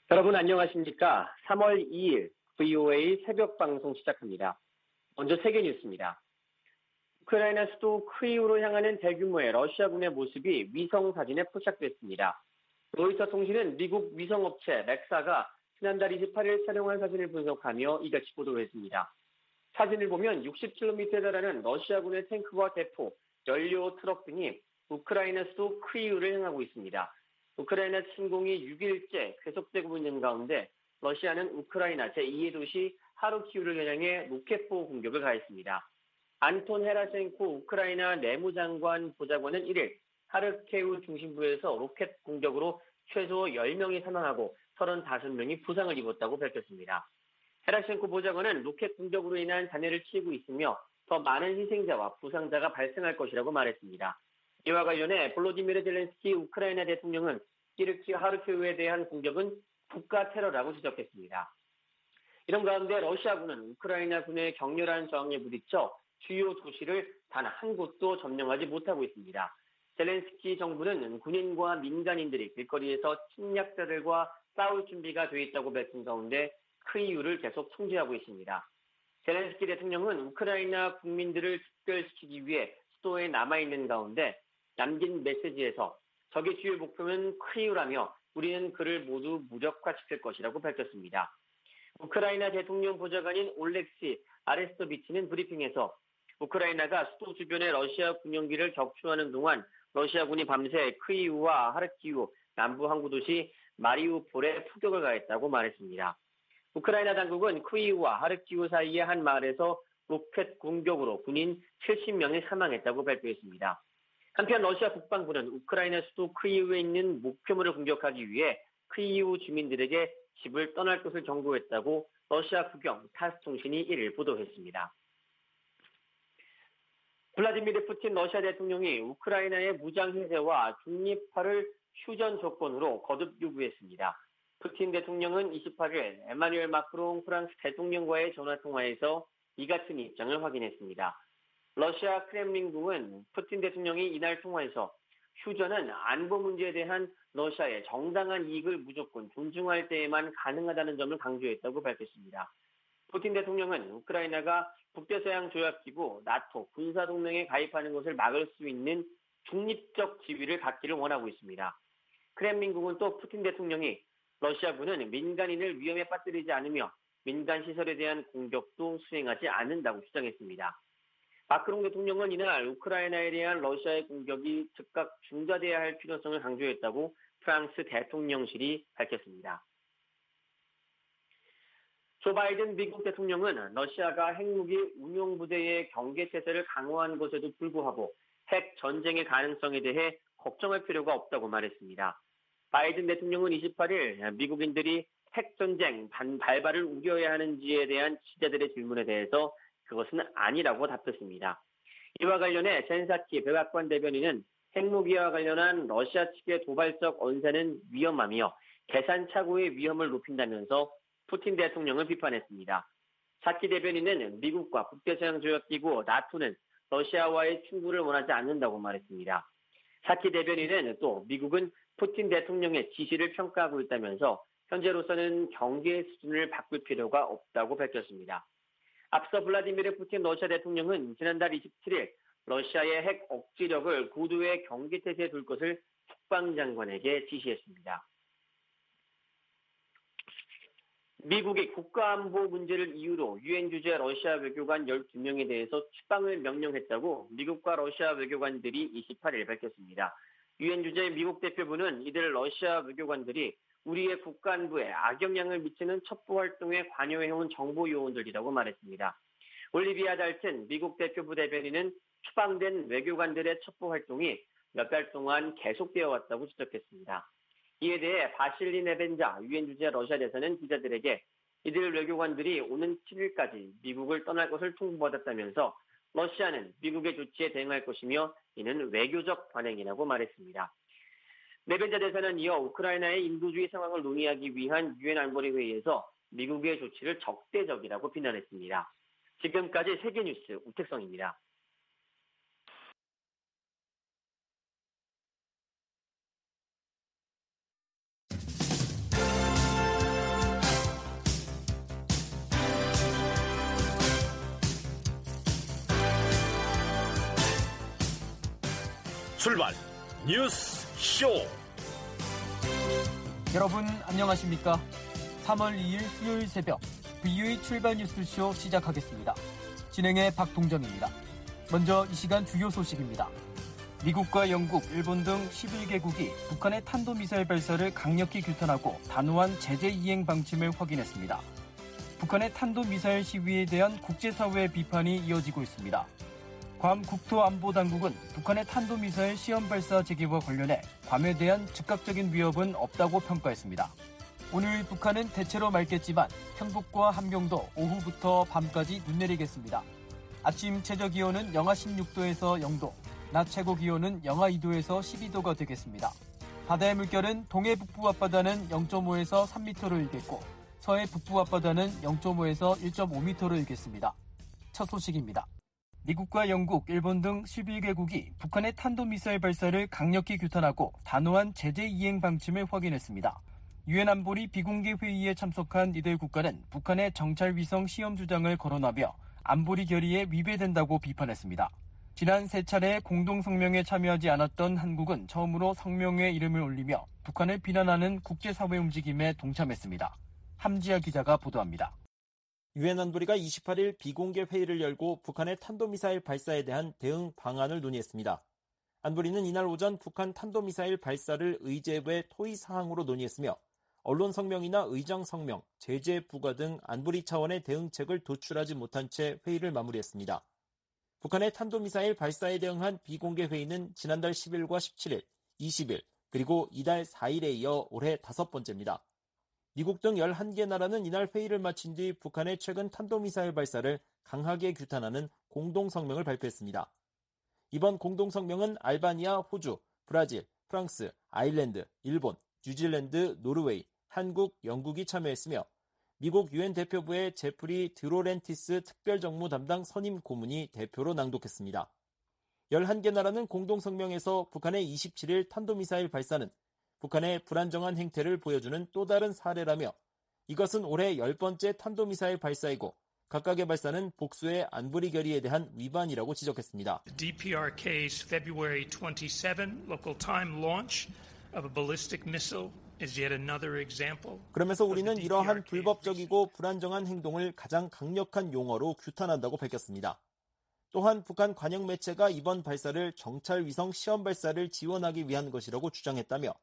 여러분 안녕하십니까? 3월 2일 VOA 새벽 방송 시작합니다. 먼저 세계 뉴스입니다. 우크라이나 수도 크이우로 향하는 대규모의 러시아군의 모습이 위성 사진에 포착됐습니다. 로이터 통신은 미국 위성업체 맥사가 지난달 28일 촬영한 사진을 분석하며 이같이 보도했습니다. 사진을 보면 60km에 달하는 러시아군의 탱크와 대포, 연료 트럭 등이 우크라이나 수도 크이우를 향하고 있습니다. 우크라이나 침공이 6일째 계속되고 있는 가운데 러시아는 우크라이나 제2의 도시 하르키우를 겨냥해 로켓포 공격을 가했습니다. 안톤 헤라셴코 우크라이나 내무장관 보좌관은 1일 하르키우 중심부에서 로켓 공격으로 최소 10명이 사망하고 35명이 부상을 입었다고 밝혔습니다. 헤라셴코 보좌관은 로켓 공격으로 인한 잔해를 치르고 있으며 더 많은 희생자와 부상자가 발생할 것이라고 말했습니다. 이와 관련해 볼로디미르 젤렌스키 우크라이나 대통령은 하르키우에 대한 공격은 국가 테러라고 지적했습니다. 이런 가운데 러시아군은 우크라이나군의 격렬한 저항에 부딪혀 주요 도시를 단 한 곳도 점령하지 못하고 있습니다. 젤렌스키 정부는 군인과 민간인들이 길거리에서 침략자들과 싸울 준비가 돼 있다고 밝힌 가운데 크이우를 계속 통제하고 있습니다. 젤렌스키 대통령은 우크라이나 국민들을 집결시키기 위해 수도에 남아있는 가운데 남긴 메시지에서 적의 주요 목표는 크이우라며 우리는 그를 모두 무력화시킬 것이라고 밝혔습니다. 우크라이나 대통령 보좌관인 올렉시 아레스토비치는 브리핑에서 우크라이나가 수도 주변의 러시아 군용기를 격추하는 동안 러시아군이 밤새 크이우와 하르키우 남부 항구 도시 마리우폴에 포격을 가했다고 말했습니다. 우크라이나 당국은 크이우와 하르키우 사이의 한 마을에서 로켓 공격으로 군인 70명이 사망했다고 발표했습니다. 한편 러시아 국방부는 우크라이나 수도 크이우에 있는 목표물을 공격하기 위해 크이우 주민들에게 집을 떠날 것을 경고했다고 러시아 국영 타스 통신이 1일 보도했습니다. 블라디미르 푸틴 러시아 대통령이 우크라이나의 무장 해제와 중립화를 휴전 조건으로 거듭 요구했습니다. 푸틴 대통령은 28일 에마뉘엘 마크롱 프랑스 대통령과의 전화통화에서 이 같은 입장을 확인했습니다. 러시아 크렘린궁은 푸틴 대통령이 이날 통화에서 휴전은 안보 문제에 대한 러시아의 정당한 이익을 무조건 존중할 때에만 가능하다는 점을 강조했다고 밝혔습니다. 푸틴 대통령은 우크라이나가 북대서양 조약기구 나토 군사동맹에 가입하는 것을 막을 수 있는 중립적 지위를 갖기를 원하고 있습니다. 크렘린궁은 또 푸틴 대통령이 러시아군은 민간인을 위험에 빠뜨리지 않으며 민간 시설에 대한 공격도 수행하지 않는다고 주장했습니다. 마크롱 대통령은 이날 우크라이나에 대한 러시아의 공격이 즉각 중단돼야 할 필요성을 강조했다고 프랑스 대통령실이 밝혔습니다. 조 바이든 미국 대통령은 러시아가 핵무기 운용부대의 경계체제를 강화한 것에도 불구하고 핵 전쟁의 가능성에 대해 걱정할 필요가 없다고 말했습니다. 바이든 대통령은 28일 미국인들이 핵전쟁 발발을 우려해야 하는지에 대한 기자들의 질문에 대해서 그것은 아니라고 답했습니다. 이와 관련해 젠사키 백악관 대변인은 핵무기와 관련한 러시아 측의 도발적 언사는 위험하며 계산착오의 위험을 높인다면서 푸틴 대통령을 비판했습니다. 사키 대변인은 미국과 북대서양 조약기구 나토는 러시아와의 충돌을 원하지 않는다고 말했습니다. 사키 대변인은 또 미국은 푸틴 대통령의 지시를 평가하고 있다면서 현재로서는 경계 수준을 바꿀 필요가 없다고 밝혔습니다. 앞서 블라디미르 푸틴 러시아 대통령은 지난달 27일 러시아의 핵 억지력을 고도의 경계태세에 둘 것을 국방장관에게 지시했습니다. 미국이 국가안보 문제를 이유로 유엔 주재 러시아 외교관 12명에 대해서 추방을 명령했다고 미국과 러시아 외교관들이 28일 밝혔습니다. 유엔 주재 미국 대표부는 이들 러시아 외교관들이 우리의 국가안보에 악영향을 미치는 첩보 활동에 관여해온 정보 요원들이라고 말했습니다. 올리비아 달튼 미국 대표부 대변인은 추방된 외교관들의 첩보 활동이 몇 달 동안 계속되어 왔다고 지적했습니다. 이에 대해 바실리 네벤자 유엔 주재 러시아 대사는 기자들에게 이들 외교관들이 오는 7일까지 미국을 떠날 것을 통보받았다면서 러시아는 미국의 조치에 대응할 것이며 이는 외교적 관행이라고 말했습니다. 네벤자 대사는 이어 우크라이나의 인도주의 상황을 논의하기 위한 유엔 안보리 회의에서 미국의 조치를 적대적이라고 비난했습니다. 지금까지 세계뉴스 우택성입니다. 출발 뉴스 쇼. 여러분 안녕하십니까? 3월 2일 수요일 새벽 VOE 출발 뉴스쇼 시작하겠습니다. 진행의 박동정입니다. 먼저 이 시간 주요 소식입니다. 미국과 영국, 일본 등 11개국이 북한의 탄도미사일 발사를 강력히 규탄하고 단호한 제재 이행 방침을 확인했습니다. 북한의 탄도미사일 시위에 대한 국제사회의 비판이 이어지고 있습니다. 괌 국토안보당국은 북한의 탄도미사일 시험 발사 재개와 관련해 괌에 대한 즉각적인 위협은 없다고 평가했습니다. 오늘 북한은 대체로 맑겠지만 경북과 함경도 오후부터 밤까지 눈 내리겠습니다. 아침 최저기온은 영하 16도에서 0도, 낮 최고기온은 영하 2도에서 12도가 되겠습니다. 바다의 물결은 동해 북부 앞바다는 0.5에서 3m로 일겠고 서해 북부 앞바다는 0.5에서 1.5m로 일겠습니다. 첫 소식입니다. 미국과 영국, 일본 등 11개국이 북한의 탄도미사일 발사를 강력히 규탄하고 단호한 제재 이행 방침을 확인했습니다. 유엔 안보리 비공개 회의에 참석한 이들 국가는 북한의 정찰위성 시험 주장을 거론하며 안보리 결의에 위배된다고 비판했습니다. 지난 3차례 공동성명에 참여하지 않았던 한국은 처음으로 성명에 이름을 올리며 북한을 비난하는 국제사회 움직임에 동참했습니다. 함지아 기자가 보도합니다. 유엔 안보리가 28일 비공개 회의를 열고 북한의 탄도미사일 발사에 대한 대응 방안을 논의했습니다. 안보리는 이날 오전 북한 탄도미사일 발사를 의제부의 토의 사항으로 논의했으며 언론 성명이나 의장 성명, 제재 부과 등 안보리 차원의 대응책을 도출하지 못한 채 회의를 마무리했습니다. 북한의 탄도미사일 발사에 대응한 비공개 회의는 지난달 10일과 17일, 20일, 그리고 이달 4일에 이어 올해 5번째입니다. 미국 등 11개 나라는 이날 회의를 마친 뒤 북한의 최근 탄도미사일 발사를 강하게 규탄하는 공동성명을 발표했습니다. 이번 공동성명은 알바니아, 호주, 브라질, 프랑스, 아일랜드, 일본, 뉴질랜드, 노르웨이, 한국, 영국이 참여했으며 미국 유엔 대표부의 제프리 드로렌티스 특별정무 담당 선임 고문이 대표로 낭독했습니다. 11개 나라는 공동성명에서 북한의 27일 탄도미사일 발사는 북한의 불안정한 행태를 보여주는 또 다른 사례라며 이것은 올해 10번째 탄도미사일 발사이고 각각의 발사는 복수의 안보리 결의에 대한 위반이라고 지적했습니다. DPRK's February 27 local time launch of a ballistic missile is yet another example. 그러면서 우리는 이러한 불법적이고 불안정한 행동을 가장 강력한 용어로 규탄한다고 밝혔습니다. 또한 북한 관영 매체가 이번 발사를 정찰위성 시험 발사를 지원하기 위한 것이라고 주장했다며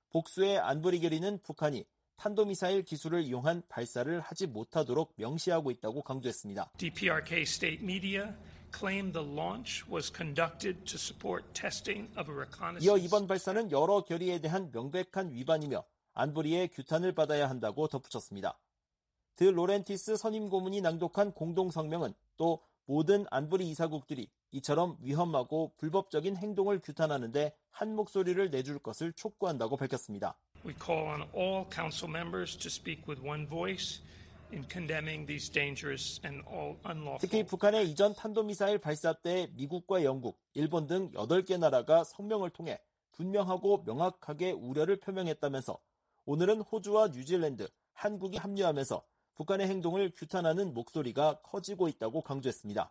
복수의 안보리 결의는 북한이 탄도미사일 기술을 이용한 발사를 하지 못하도록 명시하고 있다고 강조했습니다. DPRK state media claimed the launch was conducted to support testing of a reconnaissance. 이어 이번 발사는 여러 결의에 대한 명백한 위반이며 안보리의 규탄을 받아야 한다고 덧붙였습니다. 드 로렌티스 선임 고문이 낭독한 공동성명은 또 모든 안보리 이사국들이 이처럼 위험하고 불법적인 행동을 규탄하는데 한 목소리를 내줄 것을 촉구한다고 밝혔습니다. We call on all council members to speak with one voice in condemning these dangerous and all unlawful. 특히 북한의 이전 탄도미사일 발사 때 미국과 영국, 일본 등 8개 나라가 성명을 통해 분명하고 명확하게 우려를 표명했다면서 오늘은 호주와 뉴질랜드, 한국이 합류하면서 북한의 행동을 규탄하는 목소리가 커지고 있다고 강조했습니다.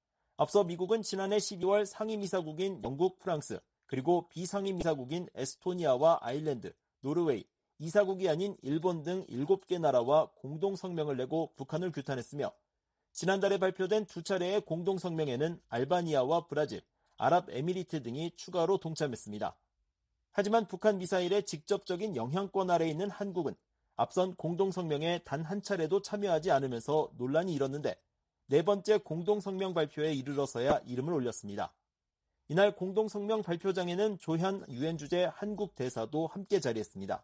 앞서 미국은 지난해 12월 상임이사국인 영국, 프랑스, 그리고 비상임이사국인 에스토니아와 아일랜드, 노르웨이, 이사국이 아닌 일본 등 7개 나라와 공동성명을 내고 북한을 규탄했으며 지난달에 발표된 2차례의 공동성명에는 알바니아와 브라질, 아랍에미리트 등이 추가로 동참했습니다. 하지만 북한 미사일의 직접적인 영향권 아래에 있는 한국은 앞선 공동성명에 단 한 차례도 참여하지 않으면서 논란이 일었는데 4번째 공동성명 발표에 이르러서야 이름을 올렸습니다. 이날 공동성명 발표장에는 조현 유엔 주재 한국 대사도 함께 자리했습니다.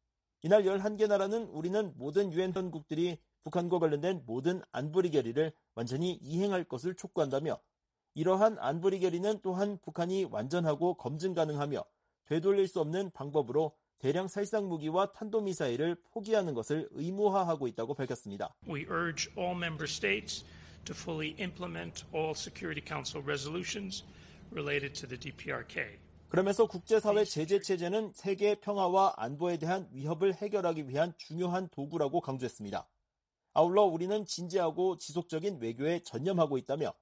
이날 11개 나라는 우리는 모든 유엔 회원국들이 북한과 관련된 모든 안보리 결의를 완전히 이행할 것을 촉구한다며 이러한 안보리 결의는 또한 북한이 완전하고 검증 가능하며 되돌릴 수 없는 방법으로 대량 살상 무기와 탄도미사일을 포기하는 것을 의무화하고 있다고 밝혔습니다. We urge all member states to fully implement all Security Council resolutions related to the DPRK. 그러면서 국제사회 제재 체제는 세계 평화와 안보에 대한 위협을 해결하기 위한 중요한 도구라고 강조했습니다. 아울러 우리는 진지하고 지속적인 외교에 전념하고 있다며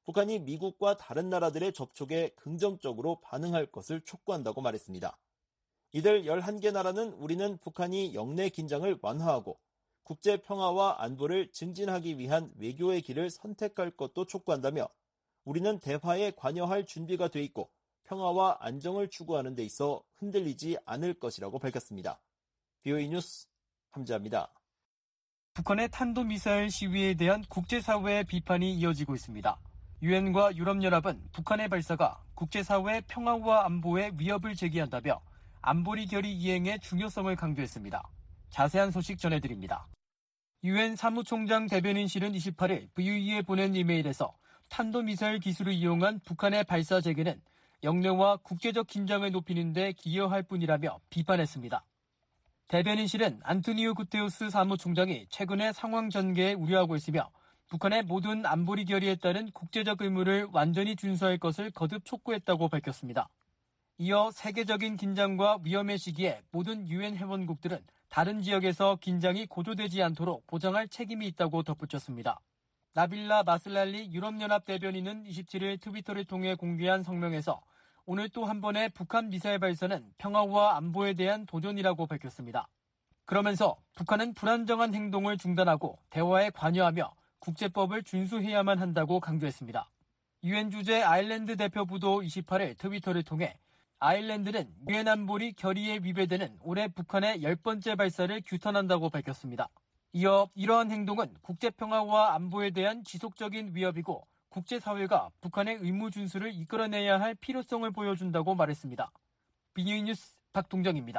북한이 미국과 다른 나라들의 접촉에 긍정적으로 반응할 것을 촉구한다고 말했습니다. 이들 11개 나라는 우리는 북한이 영내 긴장을 완화하고 국제 평화와 안보를 증진하기 위한 외교의 길을 선택할 것도 촉구한다며 우리는 대화에 관여할 준비가 돼 있고 평화와 안정을 추구하는 데 있어 흔들리지 않을 것이라고 밝혔습니다. BOE 뉴스 함지아입니다. 북한의 탄도미사일 시위에 대한 국제사회의 비판이 이어지고 있습니다. 유엔과 유럽연합은 북한의 발사가 국제사회의 평화와 안보에 위협을 제기한다며 안보리 결의 이행의 중요성을 강조했습니다. 자세한 소식 전해드립니다. 유엔 사무총장 대변인실은 28일 VOE에 보낸 이메일에서 탄도미사일 기술을 이용한 북한의 발사 재개는 영내와 국제적 긴장을 높이는 데 기여할 뿐이라며 비판했습니다. 대변인실은 안토니오 구테우스 사무총장이 최근의 상황 전개에 우려하고 있으며 북한의 모든 안보리 결의에 따른 국제적 의무를 완전히 준수할 것을 거듭 촉구했다고 밝혔습니다. 이어 세계적인 긴장과 위험의 시기에 모든 유엔 회원국들은 다른 지역에서 긴장이 고조되지 않도록 보장할 책임이 있다고 덧붙였습니다. 나빌라 마슬랄리 유럽연합 대변인은 27일 트위터를 통해 공개한 성명에서 오늘 또 한 번의 북한 미사일 발사는 평화와 안보에 대한 도전이라고 밝혔습니다. 그러면서 북한은 불안정한 행동을 중단하고 대화에 관여하며 국제법을 준수해야만 한다고 강조했습니다. 유엔 주재 아일랜드 대표부도 28일 트위터를 통해 아일랜드는 유엔 안보리 결의에 위배되는 올해 북한의 10번째 발사를 규탄한다고 밝혔습니다. 이어 이러한 행동은 국제평화와 안보에 대한 지속적인 위협이고 국제사회가 북한의 의무 준수를 이끌어내야 할 필요성을 보여준다고 말했습니다. BOE 뉴스 박동정입니다.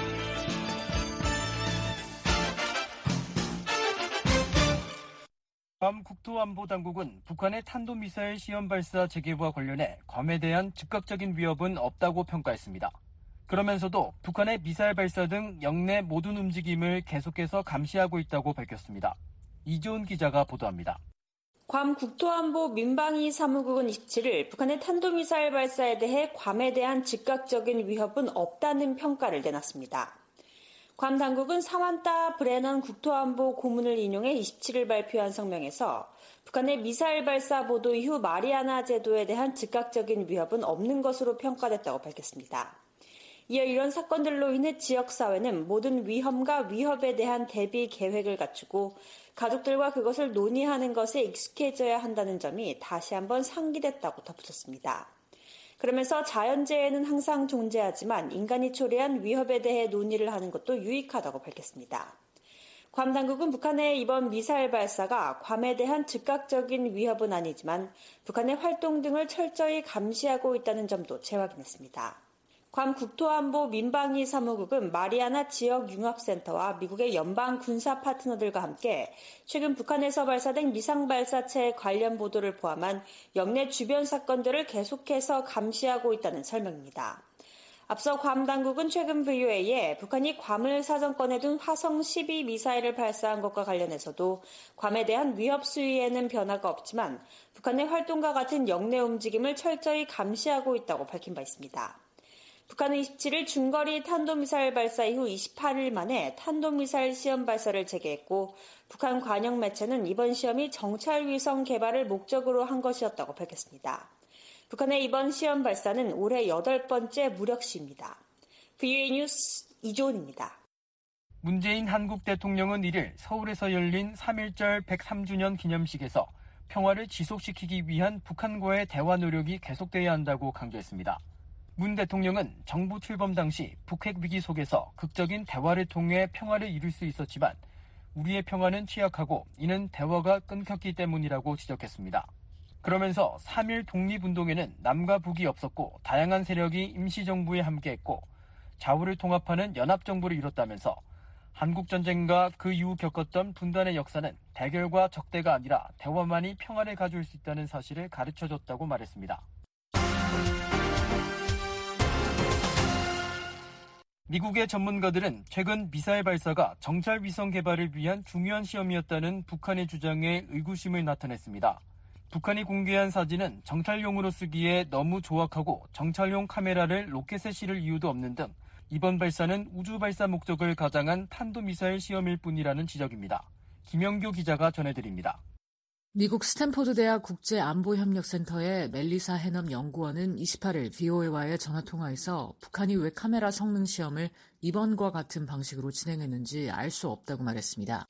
괌 국토안보당국은 북한의 탄도미사일 시험 발사 재개와 관련해 괌에 대한 즉각적인 위협은 없다고 평가했습니다. 그러면서도 북한의 미사일 발사 등 영내 모든 움직임을 계속해서 감시하고 있다고 밝혔습니다. 이조은 기자가 보도합니다. 괌 국토안보 민방위 사무국은 27일 북한의 탄도미사일 발사에 대해 괌에 대한 즉각적인 위협은 없다는 평가를 내놨습니다. 괌 당국은 사만타 브레넌 국토안보 고문을 인용해 27일 발표한 성명에서 북한의 미사일 발사 보도 이후 마리아나 제도에 대한 즉각적인 위협은 없는 것으로 평가됐다고 밝혔습니다. 이어 이런 사건들로 인해 지역사회는 모든 위험과 위협에 대한 대비 계획을 갖추고 가족들과 그것을 논의하는 것에 익숙해져야 한다는 점이 다시 한번 상기됐다고 덧붙였습니다. 그러면서 자연재해는 항상 존재하지만 인간이 초래한 위협에 대해 논의를 하는 것도 유익하다고 밝혔습니다. 괌 당국은 북한의 이번 미사일 발사가 괌에 대한 즉각적인 위협은 아니지만 북한의 활동 등을 철저히 감시하고 있다는 점도 재확인했습니다. 괌 국토안보 민방위 사무국은 마리아나 지역 융합센터와 미국의 연방 군사 파트너들과 함께 최근 북한에서 발사된 미상 발사체 관련 보도를 포함한 영내 주변 사건들을 계속해서 감시하고 있다는 설명입니다. 앞서 괌 당국은 최근 VOA에 북한이 괌을 사정권에 둔 화성 12 미사일을 발사한 것과 관련해서도 괌에 대한 위협 수위에는 변화가 없지만 북한의 활동과 같은 영내 움직임을 철저히 감시하고 있다고 밝힌 바 있습니다. 북한은 27일 중거리 탄도미사일 발사 이후 28일 만에 탄도미사일 시험 발사를 재개했고 북한 관영 매체는 이번 시험이 정찰위성 개발을 목적으로 한 것이었다고 밝혔습니다. 북한의 이번 시험 발사는 올해 8번째 무력 시입니다. BOE 뉴스 이조은입니다. 문재인 한국 대통령은 1일 서울에서 열린 3.1절 103주년 기념식에서 평화를 지속시키기 위한 북한과의 대화 노력이 계속돼야 한다고 강조했습니다. 문 대통령은 정부 출범 당시 북핵 위기 속에서 극적인 대화를 통해 평화를 이룰 수 있었지만 우리의 평화는 취약하고 이는 대화가 끊겼기 때문이라고 지적했습니다. 그러면서 3.1 독립운동에는 남과 북이 없었고 다양한 세력이 임시정부에 함께했고 좌우를 통합하는 연합정부를 이뤘다면서 한국전쟁과 그 이후 겪었던 분단의 역사는 대결과 적대가 아니라 대화만이 평화를 가져올 수 있다는 사실을 가르쳐줬다고 말했습니다. 미국의 전문가들은 최근 미사일 발사가 정찰 위성 개발을 위한 중요한 시험이었다는 북한의 주장에 의구심을 나타냈습니다. 북한이 공개한 사진은 정찰용으로 쓰기에 너무 조악하고 정찰용 카메라를 로켓에 실을 이유도 없는 등 이번 발사는 우주 발사 목적을 가장한 탄도미사일 시험일 뿐이라는 지적입니다. 김영규 기자가 전해드립니다. 미국 스탠포드 대학 국제안보협력센터의 멜리사 해넘 연구원은 28일 VOA와의 전화통화에서 북한이 왜 카메라 성능 시험을 이번과 같은 방식으로 진행했는지 알 수 없다고 말했습니다.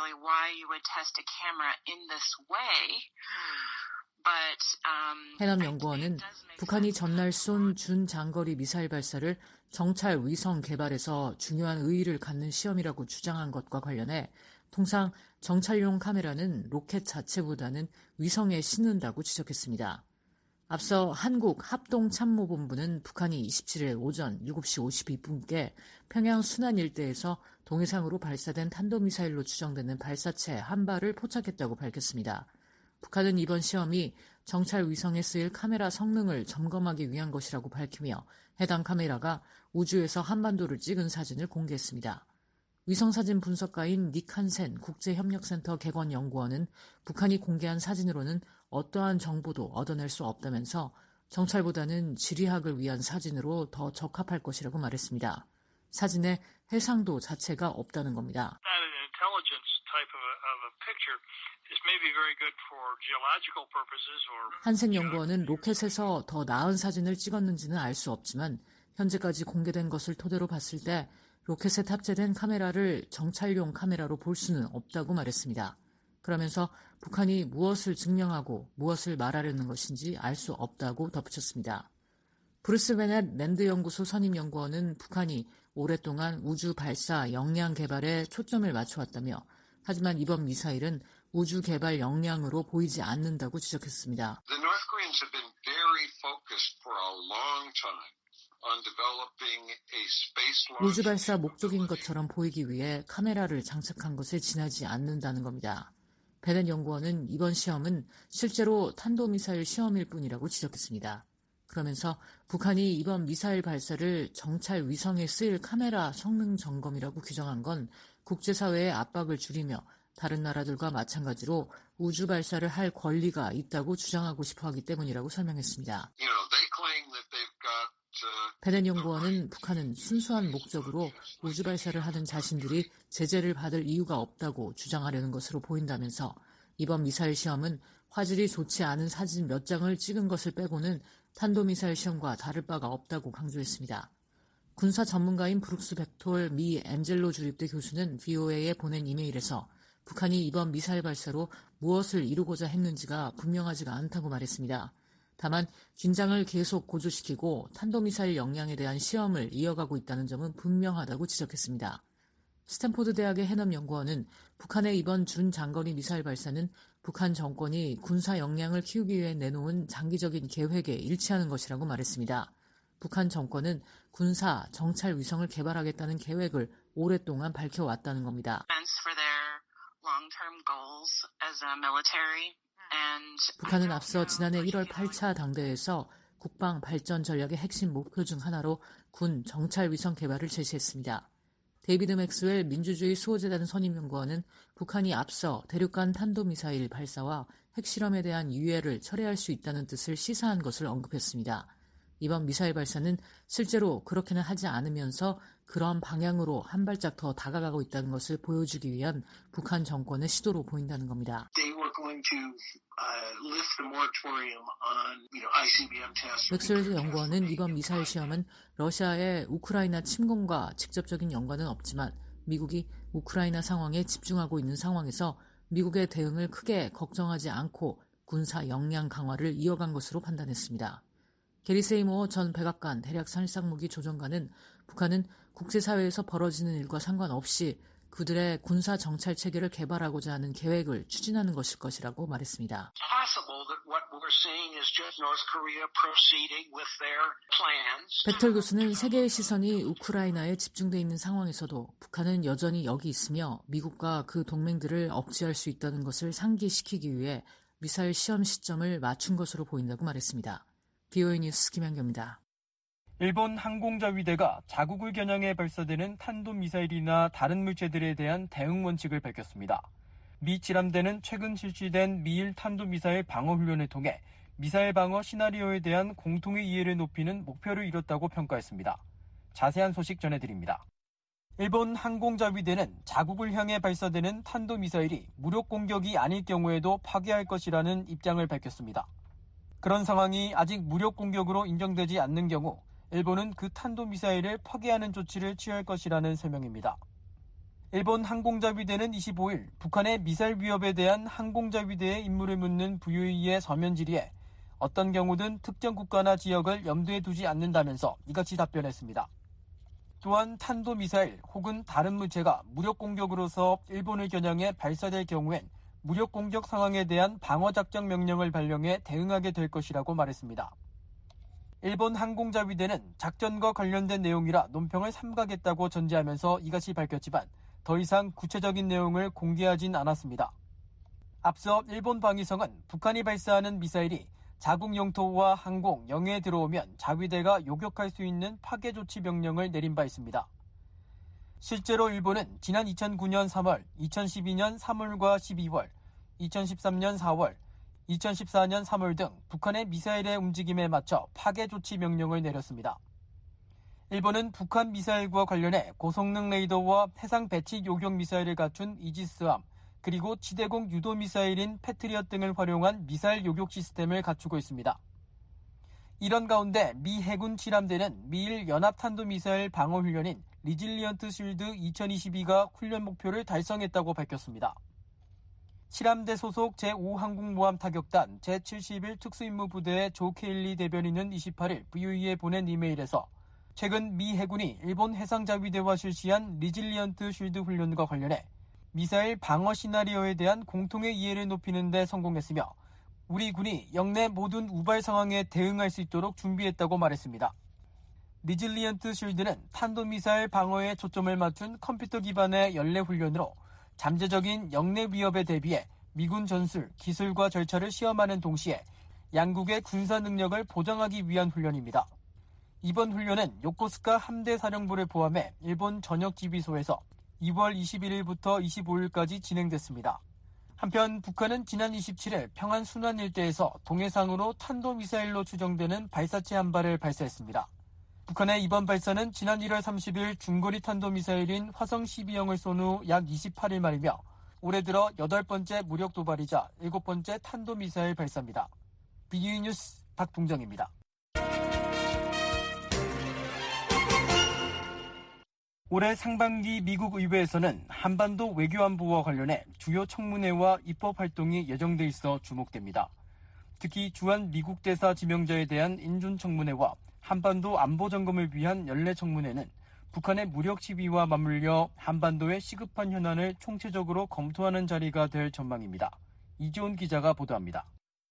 해넘 연구원은 북한이 전날 쏜 준장거리 미사일 발사를 정찰 위성 개발에서 중요한 의의를 갖는 시험이라고 주장한 것과 관련해 통상 정찰용 카메라는 로켓 자체보다는 위성에 싣는다고 지적했습니다. 앞서 한국합동참모본부는 북한이 27일 오전 7시 52분께 평양 순안 일대에서 동해상으로 발사된 탄도미사일로 추정되는 발사체 한 발을 포착했다고 밝혔습니다. 북한은 이번 시험이 정찰 위성에 쓰일 카메라 성능을 점검하기 위한 것이라고 밝히며 해당 카메라가 우주에서 한반도를 찍은 사진을 공개했습니다. 위성사진 분석가인 닉 한센 국제협력센터 개관연구원은 북한이 공개한 사진으로는 어떠한 정보도 얻어낼 수 없다면서 정찰보다는 지리학을 위한 사진으로 더 적합할 것이라고 말했습니다. 사진에 해상도 자체가 없다는 겁니다. 한센 연구원은 로켓에서 더 나은 사진을 찍었는지는 알 수 없지만 현재까지 공개된 것을 토대로 봤을 때 로켓에 탑재된 카메라를 정찰용 카메라로 볼 수는 없다고 말했습니다. 그러면서 북한이 무엇을 증명하고 무엇을 말하려는 것인지 알 수 없다고 덧붙였습니다. 브루스 베넷 랜드 연구소 선임 연구원은 북한이 오랫동안 우주 발사 역량 개발에 초점을 맞춰왔다며 하지만 이번 미사일은 우주 개발 역량으로 보이지 않는다고 지적했습니다. The North Koreans have been very focused for a long time. 우주 발사 목적인 것처럼 보이기 위해 카메라를 장착한 것에 지나지 않는다는 겁니다. 베넷 연구원은 이번 시험은 실제로 탄도미사일 시험일 뿐이라고 지적했습니다. 그러면서 북한이 이번 미사일 발사를 정찰 위성에 쓰일 카메라 성능 점검이라고 규정한 건 국제사회의 압박을 줄이며 다른 나라들과 마찬가지로 우주 발사를 할 권리가 있다고 주장하고 싶어 하기 때문이라고 설명했습니다. 베넷 연구원은 북한은 순수한 목적으로 우주 발사를 하는 자신들이 제재를 받을 이유가 없다고 주장하려는 것으로 보인다면서 이번 미사일 시험은 화질이 좋지 않은 사진 몇 장을 찍은 것을 빼고는 탄도미사일 시험과 다를 바가 없다고 강조했습니다. 군사 전문가인 브룩스 벡톨 미 엔젤로 주립대 교수는 VOA에 보낸 이메일에서 북한이 이번 미사일 발사로 무엇을 이루고자 했는지가 분명하지가 않다고 말했습니다. 다만 긴장을 계속 고조시키고 탄도미사일 역량에 대한 시험을 이어가고 있다는 점은 분명하다고 지적했습니다. 스탠포드 대학의 해넘 연구원은 북한의 이번 준장거리 미사일 발사는 북한 정권이 군사 역량을 키우기 위해 내놓은 장기적인 계획에 일치하는 것이라고 말했습니다. 북한 정권은 군사 정찰 위성을 개발하겠다는 계획을 오랫동안 밝혀왔다는 겁니다. 북한은 앞서 지난해 1월 8차 당대회에서 국방 발전 전략의 핵심 목표 중 하나로 군 정찰 위성 개발을 제시했습니다. 데이비드 맥스웰 민주주의 수호재단 선임연구원은 북한이 앞서 대륙간 탄도미사일 발사와 핵실험에 대한 유예를 철회할 수 있다는 뜻을 시사한 것을 언급했습니다. 이번 미사일 발사는 실제로 그렇게는 하지 않으면서 그런 방향으로 한 발짝 더 다가가고 있다는 것을 보여주기 위한 북한 정권의 시도로 보인다는 겁니다. 맥스웰 연구원은 이번 미사일 시험은 러시아의 우크라이나 침공과 직접적인 연관은 없지만 미국이 우크라이나 상황에 집중하고 있는 상황에서 미국의 대응을 크게 걱정하지 않고 군사 역량 강화를 이어간 것으로 판단했습니다. 게리 세이모어 전 백악관 대략 살상무기 조정관은 북한은 국제사회에서 벌어지는 일과 상관없이 그들의 군사 정찰 체계를 개발하고자 하는 계획을 추진하는 것일 것이라고 말했습니다. 벡톨 교수는 세계의 시선이 우크라이나에 집중돼 있는 상황에서도 북한은 여전히 여기 있으며 미국과 그 동맹들을 억제할 수 있다는 것을 상기시키기 위해 미사일 시험 시점을 맞춘 것으로 보인다고 말했습니다. VOA 뉴스 김현경입니다. 일본 항공자위대가 자국을 겨냥해 발사되는 탄도미사일이나 다른 물체들에 대한 대응 원칙을 밝혔습니다. 미 지람대는 최근 실시된 미일 탄도미사일 방어훈련을 통해 미사일 방어 시나리오에 대한 공통의 이해를 높이는 목표를 이뤘다고 평가했습니다. 자세한 소식 전해드립니다. 일본 항공자위대는 자국을 향해 발사되는 탄도미사일이 무력 공격이 아닐 경우에도 파괴할 것이라는 입장을 밝혔습니다. 그런 상황이 아직 무력 공격으로 인정되지 않는 경우 일본은 그 탄도미사일을 파괴하는 조치를 취할 것이라는 설명입니다. 일본 항공자위대는 25일 북한의 미사일 위협에 대한 항공자위대의 임무를 묻는 VOA의 서면 질의에 어떤 경우든 특정 국가나 지역을 염두에 두지 않는다면서 이같이 답변했습니다. 또한 탄도미사일 혹은 다른 물체가 무력 공격으로서 일본을 겨냥해 발사될 경우엔 무력 공격 상황에 대한 방어작전 명령을 발령해 대응하게 될 것이라고 말했습니다. 일본 항공자위대는 작전과 관련된 내용이라 논평을 삼가겠다고 전제하면서 이같이 밝혔지만 더 이상 구체적인 내용을 공개하진 않았습니다. 앞서 일본 방위성은 북한이 발사하는 미사일이 자국 영토와 항공, 영해에 들어오면 자위대가 요격할 수 있는 파괴 조치 명령을 내린 바 있습니다. 실제로 일본은 지난 2009년 3월, 2012년 3월과 12월, 2013년 4월, 2014년 3월 등 북한의 미사일의 움직임에 맞춰 파괴 조치 명령을 내렸습니다. 일본은 북한 미사일과 관련해 고성능 레이더와 해상 배치 요격 미사일을 갖춘 이지스함, 그리고 지대공 유도 미사일인 패트리엇 등을 활용한 미사일 요격 시스템을 갖추고 있습니다. 이런 가운데 미 해군 칠함대는 미일 연합탄도미사일 방어훈련인 리질리언트 쉴드 2022가 훈련 목표를 달성했다고 밝혔습니다. 칠함대 소속 제5항공모함 타격단 제71 특수임무부대의 조 케일리 대변인은 28일 VOA에 보낸 이메일에서 최근 미 해군이 일본 해상자위대와 실시한 리질리언트 쉴드 훈련과 관련해 미사일 방어 시나리오에 대한 공통의 이해를 높이는 데 성공했으며 우리 군이 영내 모든 우발 상황에 대응할 수 있도록 준비했다고 말했습니다. 리질리언트 쉴드는 탄도미사일 방어에 초점을 맞춘 컴퓨터 기반의 연례 훈련으로 잠재적인 영내 위협에 대비해 미군 전술, 기술과 절차를 시험하는 동시에 양국의 군사 능력을 보장하기 위한 훈련입니다. 이번 훈련은 요코스카 함대 사령부를 포함해 일본 전역지휘소에서 2월 21일부터 25일까지 진행됐습니다. 한편 북한은 지난 27일 평안 순안 일대에서 동해상으로 탄도미사일로 추정되는 발사체 한 발을 발사했습니다. 북한의 이번 발사는 지난 1월 30일 중거리 탄도미사일인 화성 12형을 쏜 후 약 28일 만이며 올해 들어 8번째 무력 도발이자 7번째 탄도미사일 발사입니다. BOE 뉴스 박동정입니다. 올해 상반기 미국 의회에서는 한반도 외교안보와 관련해 주요 청문회와 입법활동이 예정돼 있어 주목됩니다. 특히 주한 미국 대사 지명자에 대한 인준청문회와 한반도 안보점검을 위한 연례청문회는 북한의 무력 시위와 맞물려 한반도의 시급한 현안을 총체적으로 검토하는 자리가 될 전망입니다. 이지온 기자가 보도합니다.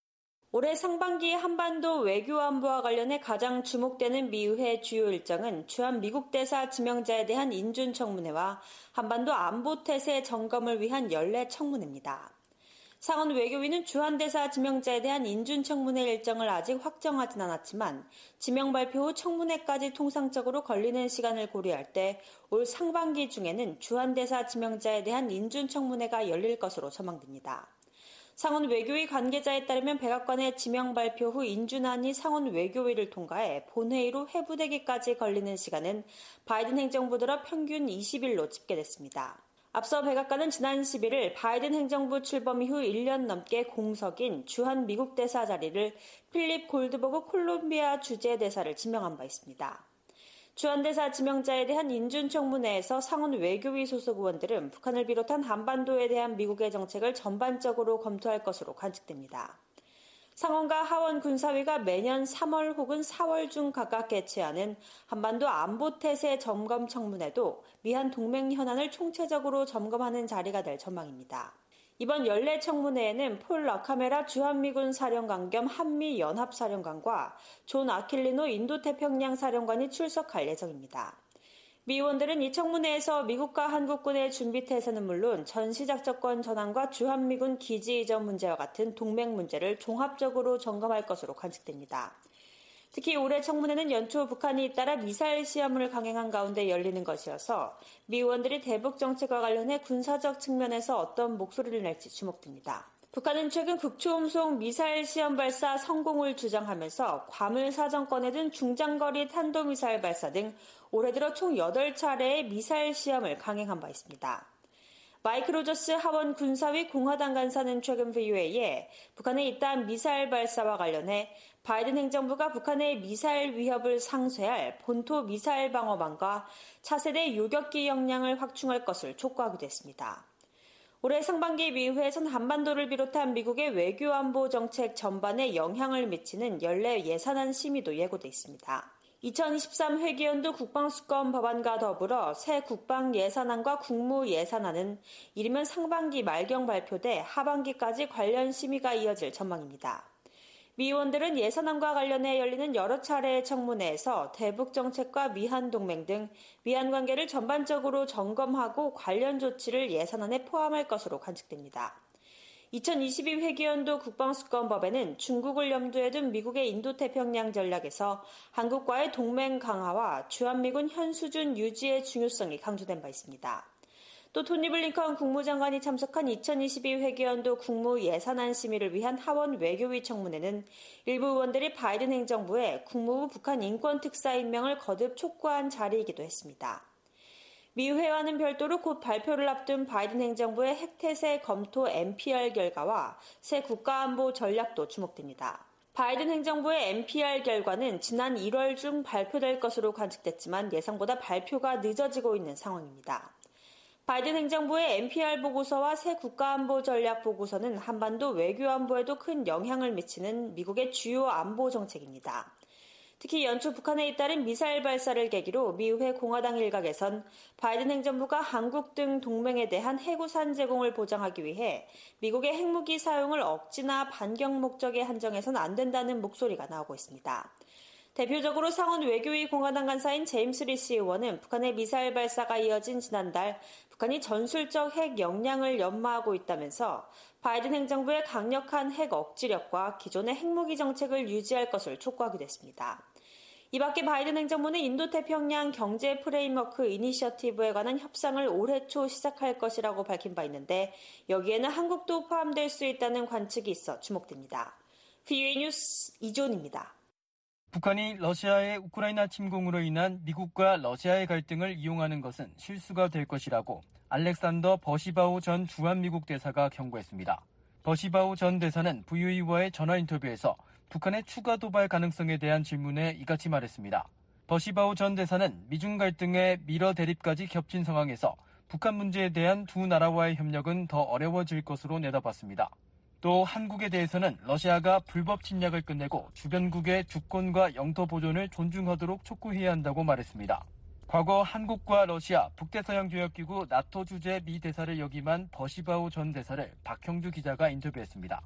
올해 상반기 한반도 외교안보와 관련해 가장 주목되는 미의회 주요 일정은 주한 미국 대사 지명자에 대한 인준청문회와 한반도 안보태세 점검을 위한 연례청문회입니다. 상원 외교위는 주한 대사 지명자에 대한 인준청문회 일정을 아직 확정하진 않았지만 지명 발표 후 청문회까지 통상적으로 걸리는 시간을 고려할 때 올 상반기 중에는 주한 대사 지명자에 대한 인준청문회가 열릴 것으로 전망됩니다. 상원 외교위 관계자에 따르면 백악관의 지명 발표 후 인준안이 상원 외교위를 통과해 본회의로 회부되기까지 걸리는 시간은 바이든 행정부 들어 평균 20일로 집계됐습니다. 앞서 백악관은 지난 11일 바이든 행정부 출범 이후 1년 넘게 공석인 주한 미국 대사 자리를 필립 골드버그 콜롬비아 주재대사를 지명한 바 있습니다. 주한 대사 지명자에 대한 인준청문회에서 상원 외교위 소속 의원들은 북한을 비롯한 한반도에 대한 미국의 정책을 전반적으로 검토할 것으로 관측됩니다. 상원과 하원 군사위가 매년 3월 혹은 4월 중 각각 개최하는 한반도 안보태세 점검 청문회도 미한 동맹 현안을 총체적으로 점검하는 자리가 될 전망입니다. 이번 연례 청문회에는 폴 라카메라 주한미군 사령관 겸 한미연합사령관과 존 아킬리노 인도태평양 사령관이 출석할 예정입니다. 미 의원들은 이 청문회에서 미국과 한국군의 준비태세는 물론 전시작전권 전환과 주한미군 기지 이전 문제와 같은 동맹 문제를 종합적으로 점검할 것으로 관측됩니다. 특히 올해 청문회는 연초 북한이 잇따라 미사일 시험을 강행한 가운데 열리는 것이어서 미 의원들이 대북 정책과 관련해 군사적 측면에서 어떤 목소리를 낼지 주목됩니다. 북한은 최근 극초음속 미사일 시험 발사 성공을 주장하면서 괌을 사정권에 둔 중장거리 탄도미사일 발사 등 올해 들어 총 8차례의 미사일 시험을 강행한 바 있습니다. 마이크 로저스 하원 군사위 공화당 간사는 최근 VOA에 북한의 이딴 미사일 발사와 관련해 바이든 행정부가 북한의 미사일 위협을 상쇄할 본토 미사일 방어망과 차세대 요격기 역량을 확충할 것을 촉구하기도 했습니다. 올해 상반기 미회에선 한반도를 비롯한 미국의 외교안보 정책 전반에 영향을 미치는 연례 예산안 심의도 예고돼 있습니다. 2023 회기연도 국방수권 법안과 더불어 새 국방 예산안과 국무 예산안은 이르면 상반기 말경 발표돼 하반기까지 관련 심의가 이어질 전망입니다. 미 의원들은 예산안과 관련해 열리는 여러 차례의 청문회에서 대북 정책과 미한 동맹 등 미한 관계를 전반적으로 점검하고 관련 조치를 예산안에 포함할 것으로 관측됩니다. 2022 회기연도 국방수권법에는 중국을 염두에 둔 미국의 인도태평양 전략에서 한국과의 동맹 강화와 주한미군 현수준 유지의 중요성이 강조된 바 있습니다. 또 토니 블링컨 국무장관이 참석한 2022 회기연도 국무 예산안 심의를 위한 하원 외교위 청문회는 일부 의원들이 바이든 행정부에 국무부 북한 인권특사 임명을 거듭 촉구한 자리이기도 했습니다. 미 의회와는 별도로 곧 발표를 앞둔 바이든 행정부의 핵태세 검토 NPR 결과와 새 국가안보 전략도 주목됩니다. 바이든 행정부의 NPR 결과는 지난 1월 중 발표될 것으로 관측됐지만 예상보다 발표가 늦어지고 있는 상황입니다. 바이든 행정부의 NPR 보고서와 새 국가안보 전략 보고서는 한반도 외교안보에도 큰 영향을 미치는 미국의 주요 안보 정책입니다. 특히 연초 북한에 잇따른 미사일 발사를 계기로 미의회 공화당 일각에선 바이든 행정부가 한국 등 동맹에 대한 해구산 제공을 보장하기 위해 미국의 핵무기 사용을 억지나 반경 목적에 한정해서는 안 된다는 목소리가 나오고 있습니다. 대표적으로 상원 외교위 공화당 간사인 제임스 리시 의원은 북한의 미사일 발사가 이어진 지난달 북한이 전술적 핵 역량을 연마하고 있다면서 바이든 행정부의 강력한 핵 억지력과 기존의 핵무기 정책을 유지할 것을 촉구하기도 했습니다. 이 밖에 바이든 행정부는 인도태평양 경제 프레임워크 이니셔티브에 관한 협상을 올해 초 시작할 것이라고 밝힌 바 있는데 여기에는 한국도 포함될 수 있다는 관측이 있어 주목됩니다. VOA 뉴스 이존입니다. 북한이 러시아의 우크라이나 침공으로 인한 미국과 러시아의 갈등을 이용하는 것은 실수가 될 것이라고 알렉산더 버시바우 전 주한미국 대사가 경고했습니다. 버시바우 전 대사는 VOA와의 전화 인터뷰에서 북한의 추가 도발 가능성에 대한 질문에 이같이 말했습니다. 버시바우 전 대사는 미중 갈등의 미러 대립까지 겹친 상황에서 북한 문제에 대한 두 나라와의 협력은 더 어려워질 것으로 내다봤습니다. 또 한국에 대해서는 러시아가 불법 침략을 끝내고 주변국의 주권과 영토 보존을 존중하도록 촉구해야 한다고 말했습니다. 과거 한국과 러시아, 북대서양조약기구 나토 주재 미 대사를 역임한 버시바우 전 대사를 박형주 기자가 인터뷰했습니다.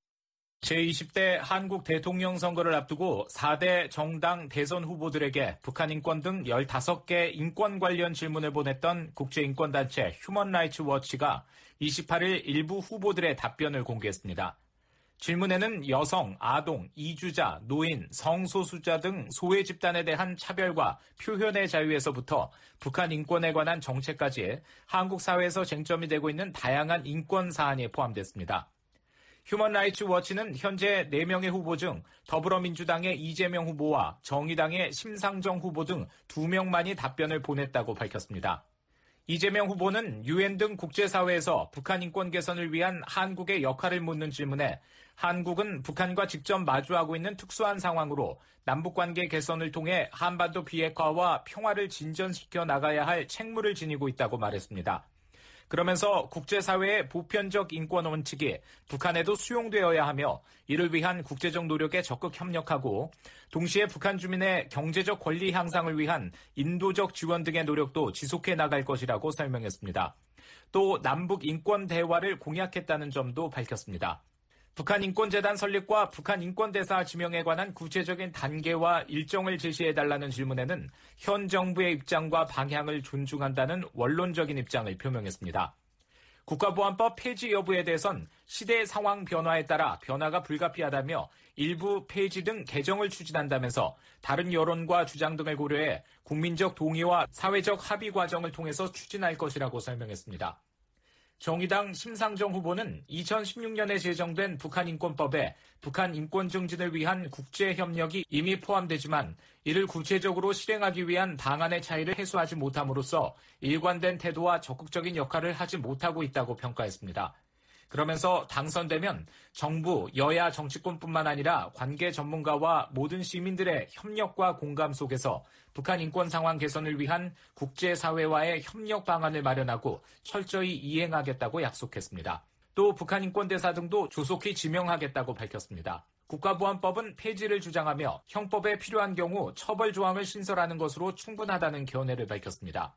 제20대 한국 대통령 선거를 앞두고 4대 정당 대선 후보들에게 북한 인권 등 15개 인권 관련 질문을 보냈던 국제인권단체 휴먼 라이츠 워치가 28일 일부 후보들의 답변을 공개했습니다. 질문에는 여성, 아동, 이주자, 노인, 성소수자 등 소외 집단에 대한 차별과 표현의 자유에서부터 북한 인권에 관한 정책까지 한국 사회에서 쟁점이 되고 있는 다양한 인권 사안이 포함됐습니다. 휴먼 라이츠 워치는 현재 4명의 후보 중 더불어민주당의 이재명 후보와 정의당의 심상정 후보 등 2명만이 답변을 보냈다고 밝혔습니다. 이재명 후보는 UN 등 국제사회에서 북한 인권 개선을 위한 한국의 역할을 묻는 질문에 한국은 북한과 직접 마주하고 있는 특수한 상황으로 남북관계 개선을 통해 한반도 비핵화와 평화를 진전시켜 나가야 할 책무를 지니고 있다고 말했습니다. 그러면서 국제사회의 보편적 인권 원칙이 북한에도 수용되어야 하며 이를 위한 국제적 노력에 적극 협력하고 동시에 북한 주민의 경제적 권리 향상을 위한 인도적 지원 등의 노력도 지속해 나갈 것이라고 설명했습니다. 또 남북 인권 대화를 공약했다는 점도 밝혔습니다. 북한인권재단 설립과 북한인권대사 지명에 관한 구체적인 단계와 일정을 제시해달라는 질문에는 현 정부의 입장과 방향을 존중한다는 원론적인 입장을 표명했습니다. 국가보안법 폐지 여부에 대해선 시대 상황 변화에 따라 변화가 불가피하다며 일부 폐지 등 개정을 추진한다면서 다른 여론과 주장 등을 고려해 국민적 동의와 사회적 합의 과정을 통해서 추진할 것이라고 설명했습니다. 정의당 심상정 후보는 2016년에 제정된 북한인권법에 북한 인권 증진을 위한 국제협력이 이미 포함되지만 이를 구체적으로 실행하기 위한 방안의 차이를 해소하지 못함으로써 일관된 태도와 적극적인 역할을 하지 못하고 있다고 평가했습니다. 그러면서 당선되면 정부, 여야 정치권뿐만 아니라 관계 전문가와 모든 시민들의 협력과 공감 속에서 북한 인권 상황 개선을 위한 국제사회와의 협력 방안을 마련하고 철저히 이행하겠다고 약속했습니다. 또 북한 인권대사 등도 조속히 지명하겠다고 밝혔습니다. 국가보안법은 폐지를 주장하며 형법에 필요한 경우 처벌 조항을 신설하는 것으로 충분하다는 견해를 밝혔습니다.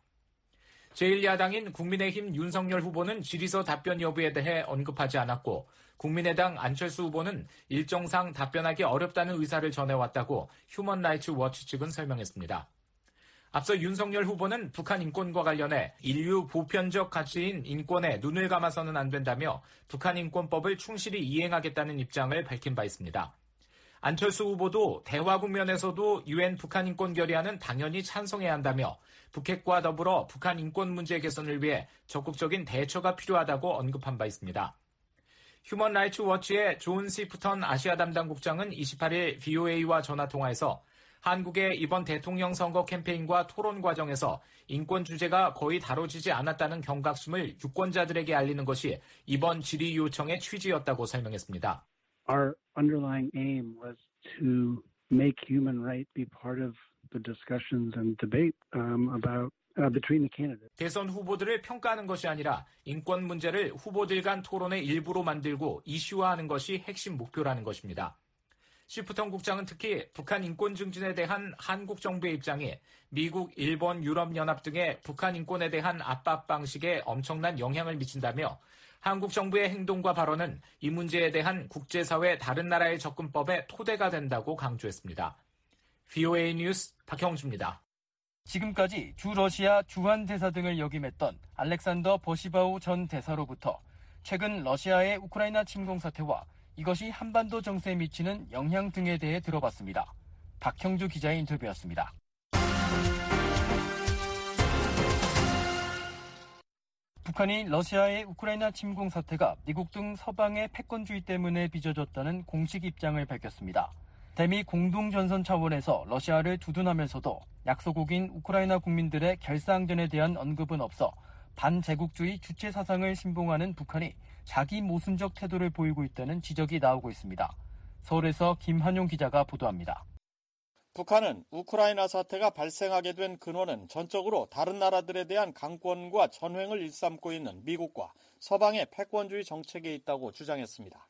제1야당인 국민의힘 윤석열 후보는 질의서 답변 여부에 대해 언급하지 않았고 국민의당 안철수 후보는 일정상 답변하기 어렵다는 의사를 전해왔다고 휴먼 라이츠 워치 측은 설명했습니다. 앞서 윤석열 후보는 북한 인권과 관련해 인류 보편적 가치인 인권에 눈을 감아서는 안 된다며 북한 인권법을 충실히 이행하겠다는 입장을 밝힌 바 있습니다. 안철수 후보도 대화 국면에서도 유엔 북한 인권 결의안은 당연히 찬성해야 한다며 북핵과 더불어 북한 인권 문제 개선을 위해 적극적인 대처가 필요하다고 언급한 바 있습니다. 휴먼 라이츠 워치의 존 시프턴 아시아 담당 국장은 28일 VOA와 전화통화에서 한국의 이번 대통령 선거 캠페인과 토론 과정에서 인권 주제가 거의 다뤄지지 않았다는 경각심을 유권자들에게 알리는 것이 이번 질의 요청의 취지였다고 설명했습니다. Our underlying aim was to make human rights be part of the discussions and debate about between the candidates. 대선 후보들을 평가하는 것이 아니라 인권 문제를 후보들 간 토론의 일부로 만들고 이슈화하는 것이 핵심 목표라는 것입니다. 시프턴 국장은 특히 북한 인권 증진에 대한 한국 정부의 입장이 미국, 일본, 유럽연합 등의 북한 인권에 대한 압박 방식에 엄청난 영향을 미친다며 한국 정부의 행동과 발언은 이 문제에 대한 국제사회 다른 나라의 접근법의 토대가 된다고 강조했습니다. VOA 뉴스 박형주입니다. 지금까지 주 러시아 주한 대사 등을 역임했던 알렉산더 버시바우 전 대사로부터 최근 러시아의 우크라이나 침공 사태와 이것이 한반도 정세에 미치는 영향 등에 대해 들어봤습니다. 박형주 기자의 인터뷰였습니다. 북한이 러시아의 우크라이나 침공 사태가 미국 등 서방의 패권주의 때문에 빚어졌다는 공식 입장을 밝혔습니다. 대미 공동전선 차원에서 러시아를 두둔하면서도 약소국인 우크라이나 국민들의 결사항전에 대한 언급은 없어 반제국주의 주체 사상을 신봉하는 북한이 자기 모순적 태도를 보이고 있다는 지적이 나오고 있습니다. 서울에서 김한용 기자가 보도합니다. 북한은 우크라이나 사태가 발생하게 된 근원은 전적으로 다른 나라들에 대한 강권과 전횡을 일삼고 있는 미국과 서방의 패권주의 정책에 있다고 주장했습니다.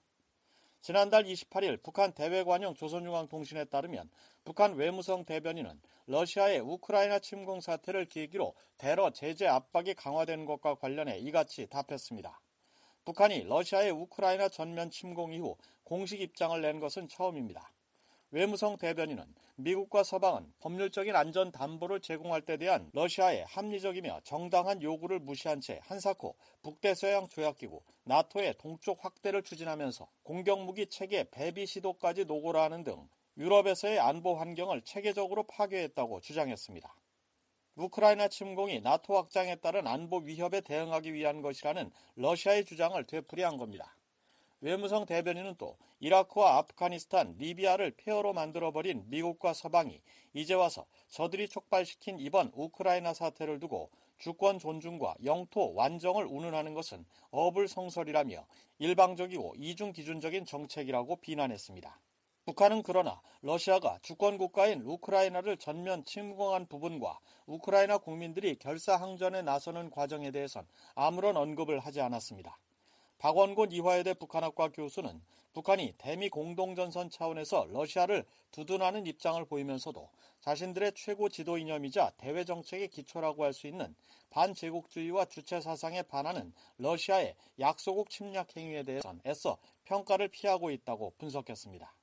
지난달 28일 북한 대외관용 조선중앙통신에 따르면 북한 외무성 대변인은 러시아의 우크라이나 침공 사태를 계기로 대러 제재 압박이 강화된 것과 관련해 이같이 답했습니다. 북한이 러시아의 우크라이나 전면 침공 이후 공식 입장을 낸 것은 처음입니다. 외무성 대변인은 미국과 서방은 법률적인 안전 담보를 제공할 때 대한 러시아의 합리적이며 정당한 요구를 무시한 채 한사코 북대서양 조약기구 나토의 동쪽 확대를 추진하면서 공격무기 체계 배비 시도까지 노골화하는 등 유럽에서의 안보 환경을 체계적으로 파괴했다고 주장했습니다. 우크라이나 침공이 나토 확장에 따른 안보 위협에 대응하기 위한 것이라는 러시아의 주장을 되풀이한 겁니다. 외무성 대변인은 또 이라크와 아프가니스탄, 리비아를 폐허로 만들어버린 미국과 서방이 이제 와서 저들이 촉발시킨 이번 우크라이나 사태를 두고 주권 존중과 영토 완정을 운운하는 것은 어불성설이라며 일방적이고 이중기준적인 정책이라고 비난했습니다. 북한은 그러나 러시아가 주권 국가인 우크라이나를 전면 침공한 부분과 우크라이나 국민들이 결사항전에 나서는 과정에 대해선 아무런 언급을 하지 않았습니다. 박원곤 이화여대 북한학과 교수는 북한이 대미 공동전선 차원에서 러시아를 두둔하는 입장을 보이면서도 자신들의 최고 지도 이념이자 대외 정책의 기초라고 할 수 있는 반제국주의와 주체 사상에 반하는 러시아의 약소국 침략 행위에 대해선 애써 평가를 피하고 있다고 분석했습니다.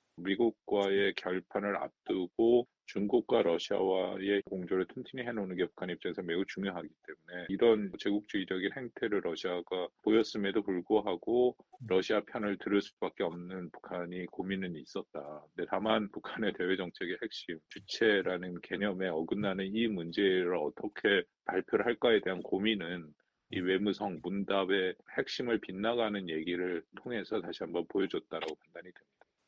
미국과의 결판을 앞두고 중국과 러시아와의 공조를 튼튼히 해놓는 게 북한 입장에서 매우 중요하기 때문에 이런 제국주의적인 행태를 러시아가 보였음에도 불구하고 러시아 편을 들을 수밖에 없는 북한이 고민은 있었다. 근데 다만 북한의 대외 정책의 핵심, 주체라는 개념에 어긋나는 이 문제를 어떻게 발표를 할까에 대한 고민은 이 외무성 문답의 핵심을 빗나가는 얘기를 통해서 다시 한번 보여줬다라고 판단이 됩니다.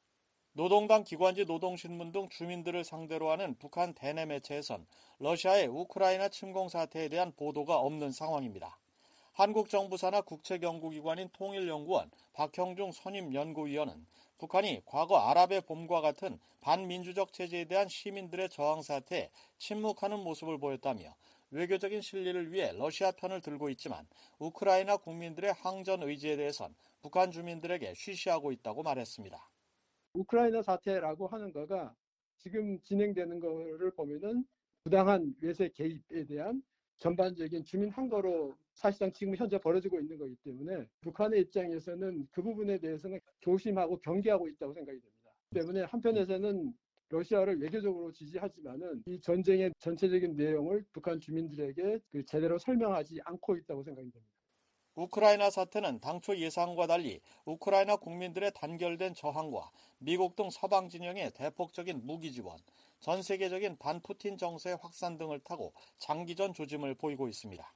노동당 기관지 노동신문 등 주민들을 상대로 하는 북한 대내 매체에선 러시아의 우크라이나 침공 사태에 대한 보도가 없는 상황입니다. 한국 정부 산하 국책연구기관인 통일연구원 박형중 선임연구위원은 북한이 과거 아랍의 봄과 같은 반민주적 체제에 대한 시민들의 저항 사태에 침묵하는 모습을 보였다며 외교적인 실리를 위해 러시아 편을 들고 있지만 우크라이나 국민들의 항전 의지에 대해선 북한 주민들에게 쉬쉬하고 있다고 말했습니다. 우크라이나 사태라고 하는 거가 지금 진행되는 거를 보면은 부당한 외세 개입에 대한 전반적인 주민 항거로 사실상 지금 현재 벌어지고 있는 거기 때문에 북한의 입장에서는 그 부분에 대해서는 조심하고 경계하고 있다고 생각이 됩니다. 때문에 한편에서는 러시아를 외교적으로 지지하지만은 이 전쟁의 전체적인 내용을 북한 주민들에게 제대로 설명하지 않고 있다고 생각이 됩니다. 우크라이나 사태는 당초 예상과 달리 우크라이나 국민들의 단결된 저항과 미국 등 서방 진영의 대폭적인 무기 지원, 전 세계적인 반푸틴 정세의 확산 등을 타고 장기전 조짐을 보이고 있습니다.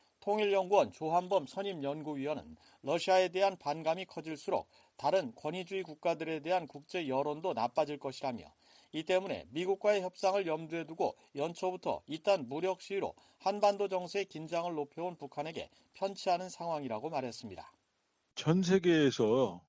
통일연구원 조한범 선임연구위원은 러시아에 대한 반감이 커질수록 다른 권위주의 국가들에 대한 국제 여론도 나빠질 것이라며 이 때문에 미국과의 협상을 염두에 두고 연초부터 이딴 무력 시위로 한반도 정세의 긴장을 높여온 북한에게 편치 않은 상황이라고 말했습니다. 전 세계에서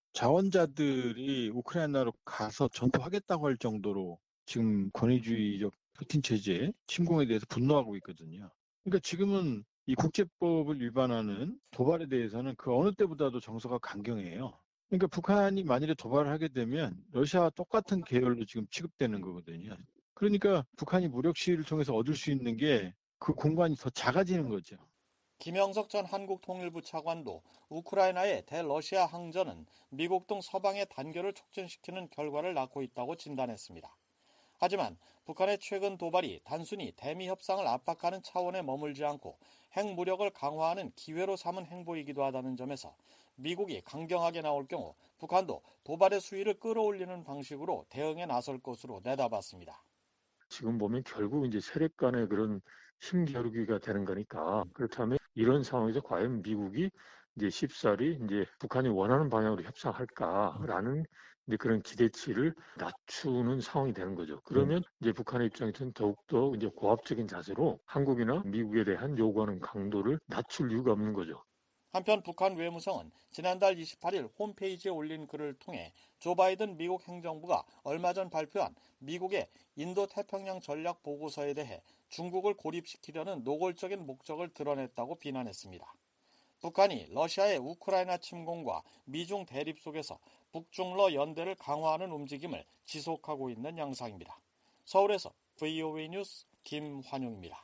자원자들이 우크라이나로 가서 전투하겠다고 할 정도로 지금 권위주의적 푸틴 체제의 침공에 대해서 분노하고 있거든요. 그러니까 지금은 이 국제법을 위반하는 도발에 대해서는 그 어느 때보다도 정서가 강경해요. 그러니까 북한이 만일에 도발을 하게 되면 러시아와 똑같은 계열로 지금 취급되는 거거든요. 그러니까 북한이 무력 시위를 통해서 얻을 수 있는 게 그 공간이 더 작아지는 거죠. 김영석 전 한국통일부 차관도 우크라이나의 대러시아 항전은 미국 등 서방의 단결을 촉진시키는 결과를 낳고 있다고 진단했습니다. 하지만 북한의 최근 도발이 단순히 대미 협상을 압박하는 차원에 머물지 않고 핵무력을 강화하는 기회로 삼은 행보이기도 하다는 점에서 미국이 강경하게 나올 경우 북한도 도발의 수위를 끌어올리는 방식으로 대응에 나설 것으로 내다봤습니다. 지금 보면 결국 이제 세력 간의 그런 힘겨루기가 되는 거니까 그렇다면 이런 상황에서 과연 미국이 이제 쉽사리 이제 북한이 원하는 방향으로 협상할까라는 이제 그런 기대치를 낮추는 상황이 되는 거죠. 그러면 이제 북한의 입장에서는 더욱더 이제 고압적인 자세로 한국이나 미국에 대한 요구하는 강도를 낮출 이유가 없는 거죠. 한편 북한 외무성은 지난달 28일 홈페이지에 올린 글을 통해 조 바이든 미국 행정부가 얼마 전 발표한 미국의 인도태평양 전략 보고서에 대해 중국을 고립시키려는 노골적인 목적을 드러냈다고 비난했습니다. 북한이 러시아의 우크라이나 침공과 미중 대립 속에서 북중러 연대를 강화하는 움직임을 지속하고 있는 양상입니다. 서울에서 VOA 뉴스 김환용입니다.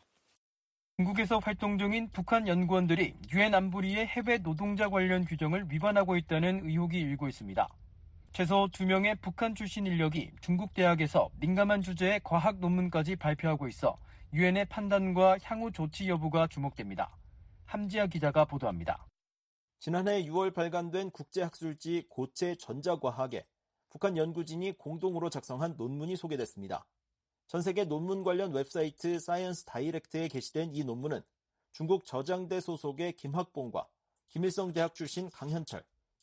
중국에서 활동 중인 북한 연구원들이 유엔 안보리의 해외 노동자 관련 규정을 위반하고 있다는 의혹이 일고 있습니다. 최소 2명의 북한 출신 인력이 중국 대학에서 민감한 주제의 과학 논문까지 발표하고 있어 유엔의 판단과 향후 조치 여부가 주목됩니다. 함지아 기자가 보도합니다. 지난해 6월 발간된 국제학술지 고체 전자과학에 북한 연구진이 공동으로 작성한 논문이 소개됐습니다. 전 세계 논문 관련 웹사이트 사이언스 다이렉트에 게시된 이 논문은 중국 저장대 소속의 김학봉과 김일성대학 출신 강현철,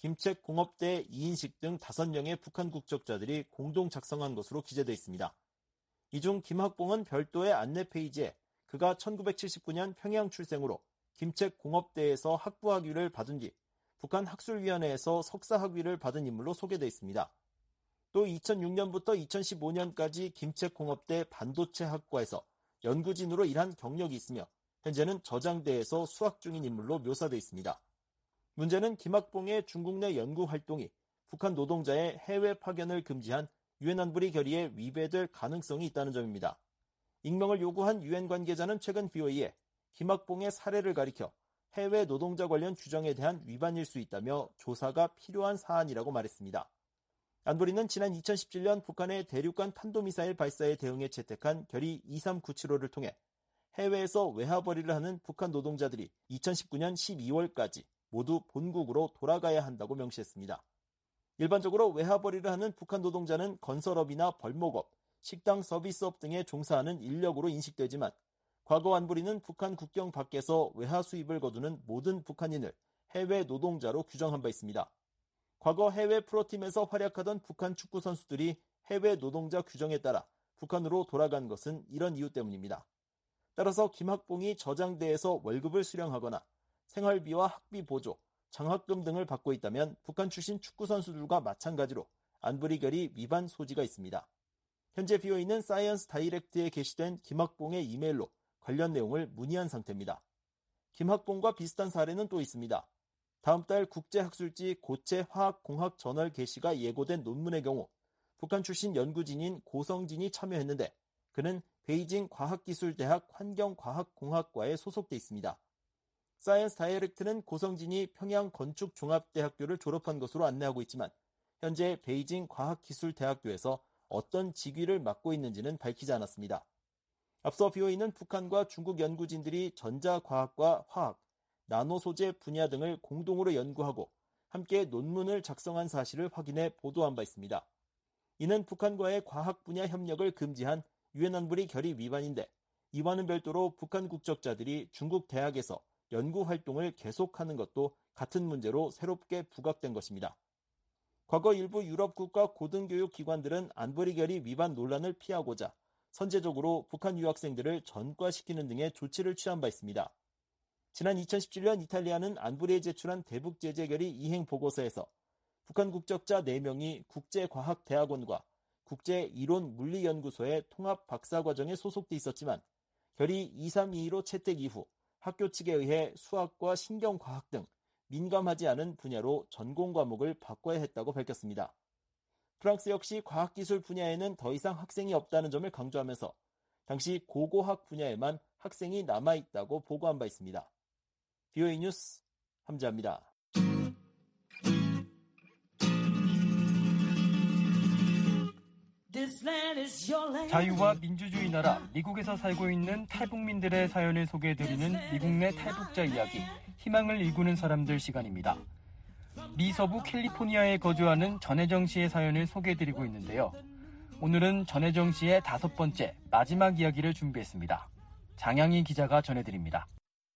김책공업대 이인식 등 5명의 북한 국적자들이 공동 작성한 것으로 기재되어 있습니다. 이 중 김학봉은 별도의 안내 페이지에 그가 1979년 평양 출생으로 김책공업대에서 학부학위를 받은 뒤 북한 학술위원회에서 석사학위를 받은 인물로 소개되어 있습니다. 또 2006년부터 2015년까지 김책공업대 반도체학과에서 연구진으로 일한 경력이 있으며 현재는 저장대에서 수학 중인 인물로 묘사되어 있습니다. 문제는 김학봉의 중국 내 연구 활동이 북한 노동자의 해외 파견을 금지한 유엔 안보리 결의에 위배될 가능성이 있다는 점입니다. 익명을 요구한 유엔 관계자는 최근 VOA에 김학봉의 사례를 가리켜 해외 노동자 관련 규정에 대한 위반일 수 있다며 조사가 필요한 사안이라고 말했습니다. 안보리는 지난 2017년 북한의 대륙간 탄도미사일 발사에 대응해 채택한 결의 23975를 통해 해외에서 외화벌이를 하는 북한 노동자들이 2019년 12월까지 모두 본국으로 돌아가야 한다고 명시했습니다. 일반적으로 외화벌이를 하는 북한 노동자는 건설업이나 벌목업, 식당 서비스업 등에 종사하는 인력으로 인식되지만 과거 안보리는 북한 국경 밖에서 외화 수입을 거두는 모든 북한인을 해외 노동자로 규정한 바 있습니다. 과거 해외 프로팀에서 활약하던 북한 축구 선수들이 해외 노동자 규정에 따라 북한으로 돌아간 것은 이런 이유 때문입니다. 따라서 김학봉이 저장대에서 월급을 수령하거나 생활비와 학비 보조, 장학금 등을 받고 있다면 북한 출신 축구 선수들과 마찬가지로 안보리 결의 위반 소지가 있습니다. 현재 BOA는 사이언스 다이렉트에 게시된 김학봉의 이메일로 관련 내용을 문의한 상태입니다. 김학봉과 비슷한 사례는 또 있습니다. 다음 달 국제학술지 고체화학공학저널 게시가 예고된 논문의 경우 북한 출신 연구진인 고성진이 참여했는데 그는 베이징 과학기술대학 환경과학공학과에 소속돼 있습니다. 사이언스 다이렉트는 고성진이 평양 건축종합대학교를 졸업한 것으로 안내하고 있지만 현재 베이징 과학기술대학교에서 어떤 직위를 맡고 있는지는 밝히지 않았습니다. 앞서 BOA는 북한과 중국 연구진들이 전자과학과 화학, 나노소재 분야 등을 공동으로 연구하고 함께 논문을 작성한 사실을 확인해 보도한 바 있습니다. 이는 북한과의 과학 분야 협력을 금지한 유엔 안보리 결의 위반인데 이와는 별도로 북한 국적자들이 중국 대학에서 연구 활동을 계속하는 것도 같은 문제로 새롭게 부각된 것입니다. 과거 일부 유럽 국가 고등교육 기관들은 안보리 결의 위반 논란을 피하고자 선제적으로 북한 유학생들을 전과시키는 등의 조치를 취한 바 있습니다. 지난 2017년 이탈리아는 안보리에 제출한 대북 제재 결의 이행 보고서에서 북한 국적자 4명이 국제과학대학원과 국제이론물리연구소의 통합 박사과정에 소속돼 있었지만 결의 2322로 채택 이후 학교 측에 의해 수학과 신경과학 등 민감하지 않은 분야로 전공 과목을 바꿔야 했다고 밝혔습니다. 프랑스 역시 과학기술 분야에는 더 이상 학생이 없다는 점을 강조하면서 당시 고고학 분야에만 학생이 남아있다고 보고한 바 있습니다. BOA 뉴스 함재합니다. 자유와 민주주의 나라 미국에서 살고 있는 탈북민들의 사연을 소개해드리는 미국 내 탈북자 이야기, 희망을 일구는 사람들 시간입니다. 미 서부 캘리포니아에 거주하는 전혜정 씨의 사연을 소개해드리고 있는데요. 오늘은 전혜정 씨의 5번째, 마지막 이야기를 준비했습니다. 장양희 기자가 전해드립니다.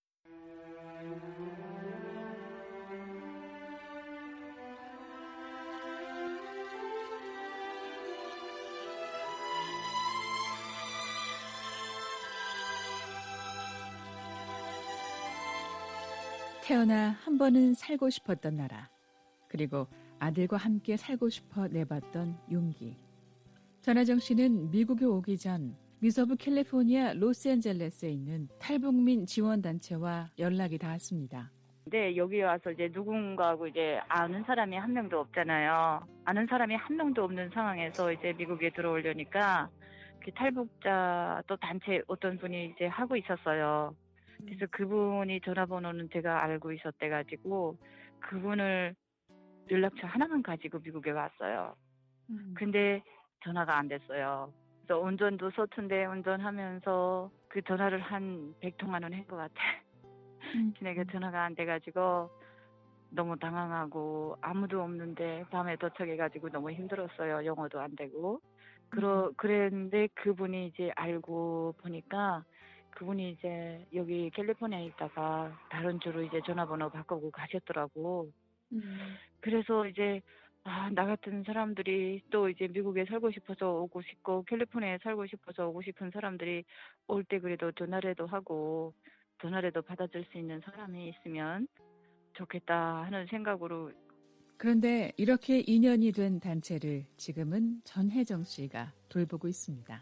태어나 한 번은 살고 싶었던 나라, 그리고 아들과 함께 살고 싶어 내봤던 용기. 전혜정 씨는 미국에 오기 전 미서부 캘리포니아 로스앤젤레스에 있는 탈북민 지원단체와 연락이 닿았습니다. 근데 여기 와서 이제 누군가하고 이제 아는 사람이 한 명도 없잖아요. 아는 사람이 한 명도 없는 상황에서 이제 미국에 들어오려니까 그 탈북자 또 단체 어떤 분이 이제 하고 있었어요. 그래서 그분이 전화번호는 제가 알고 있었대가지고 그분을 연락처 하나만 가지고 미국에 왔어요. 근데 전화가 안 됐어요. 그래서 운전도 서툰데 운전하면서 그 전화를 한 100통화는 한 것 같아. 내가 전화가 안 돼가지고 너무 당황하고 아무도 없는데 밤에 도착해가지고 너무 힘들었어요. 영어도 안 되고. 그랬는데 그분이 이제 알고 보니까 그분이 이제 여기 캘리포니아에 있다가 다른 주로 이제 전화번호 바꾸고 가셨더라고. 그래서 이제 나 같은 사람들이 또 이제 미국에 살고 싶어서 오고 싶고 캘리포니아에 살고 싶어서 오고 싶은 사람들이 올 때 그래도 전화라도 하고 전화라도 받아줄 수 있는 사람이 있으면 좋겠다 하는 생각으로. 그런데 이렇게 인연이 된 단체를 지금은 전혜정 씨가 돌보고 있습니다.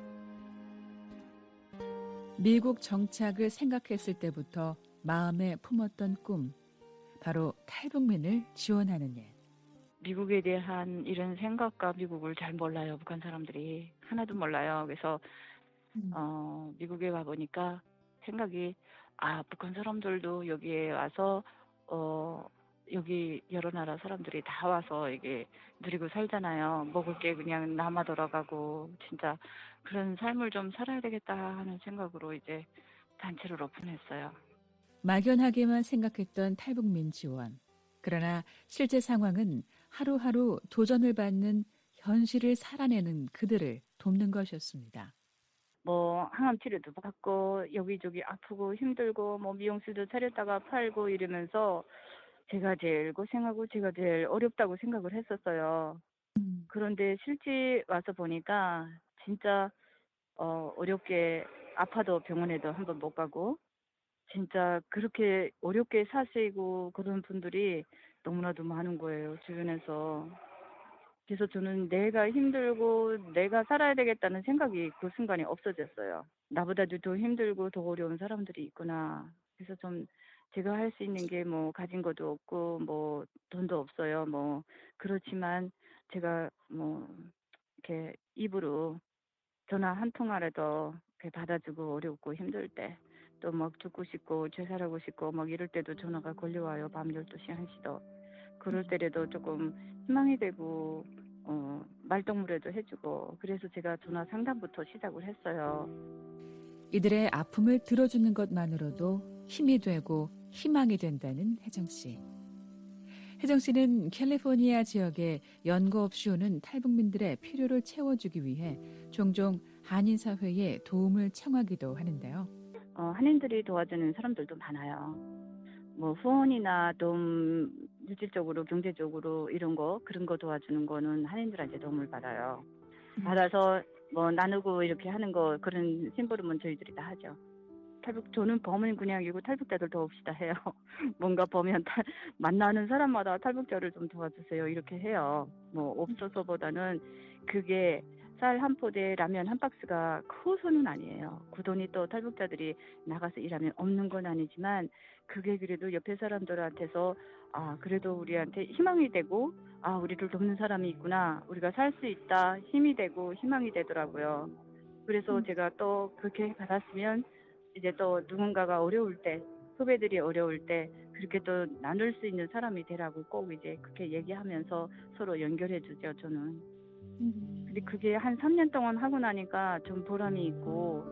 미국 정착을 생각했을 때부터 마음에 품었던 꿈, 바로 탈북민을 지원하는 일. 미국에 대한 이런 생각과 미국을 잘 몰라요. 북한 사람들이 하나도 몰라요. 그래서 미국에 가보니까 생각이 북한 사람들도 여기에 와서 여기 여러 나라 사람들이 다 와서 이게 누리고 살잖아요. 먹을 게 그냥 남아 돌아가고 진짜 그런 삶을 좀 살아야 되겠다 하는 생각으로 이제 단체를 오픈했어요. 막연하게만 생각했던 탈북민 지원. 그러나 실제 상황은 하루하루 도전을 받는 현실을 살아내는 그들을 돕는 것이었습니다. 뭐 항암 치료도 받고 여기저기 아프고 힘들고 뭐 미용실도 차렸다가 팔고 이러면서 제가 제일 고생하고 제가 제일 어렵다고 생각을 했었어요. 그런데 실제 와서 보니까 진짜 어렵게 아파도 병원에도 한번 못 가고 진짜 그렇게 어렵게 사시고 그런 분들이 너무나도 많은 거예요, 주변에서. 그래서 저는 내가 힘들고 내가 살아야 되겠다는 생각이 그 순간에 없어졌어요. 나보다도 더 힘들고 더 어려운 사람들이 있구나. 그래서 좀 제가 할 수 있는 게 뭐 가진 것도 없고 뭐 돈도 없어요. 뭐 그렇지만 제가 뭐 이렇게 입으로 전화 한 통화라도 이렇게 받아주고 어렵고 힘들 때 또 막 듣고 싶고 되살아고 싶고 막 이럴 때도 전화가 걸려와요. 밤 12시 1시도. 그럴 때라도 조금 희망이 되고 말동무라도 해주고 그래서 제가 전화 상담부터 시작을 했어요. 이들의 아픔을 들어주는 것만으로도 힘이 되고 희망이 된다는 혜정 씨. 혜정 씨는 캘리포니아 지역에 연고 없이 오는 탈북민들의 필요를 채워주기 위해 종종 한인사회에 도움을 청하기도 하는데요. 한인들이 도와주는 사람들도 많아요. 뭐 후원이나 도움 물질적으로 경제적으로 이런 거 그런 거 도와주는 거는 한인들한테 도움을 받아요. 받아서 뭐 나누고 이렇게 하는 거 그런 심부름은 저희들이 다 하죠. 저는 범인 그냥이고 탈북자들 도웁시다 해요. 뭔가 보면 만나는 사람마다 탈북자를 좀 도와주세요 이렇게 해요. 뭐 없어서보다는 그게 쌀 한 포대 라면 한 박스가 커서는 아니에요. 그 돈이 또 탈북자들이 나가서 일하면 없는 건 아니지만 그게 그래도 옆에 사람들한테서 그래도 우리한테 희망이 되고 우리를 돕는 사람이 있구나. 우리가 살 수 있다. 힘이 되고 희망이 되더라고요. 그래서 제가 또 그렇게 받았으면 이제 또 누군가가 어려울 때 후배들이 어려울 때 그렇게 또 나눌 수 있는 사람이 되라고 꼭 이제 그렇게 얘기하면서 서로 연결해 주죠. 저는. 근데 그게 한 3년 동안 하고 나니까 좀 보람이 있고.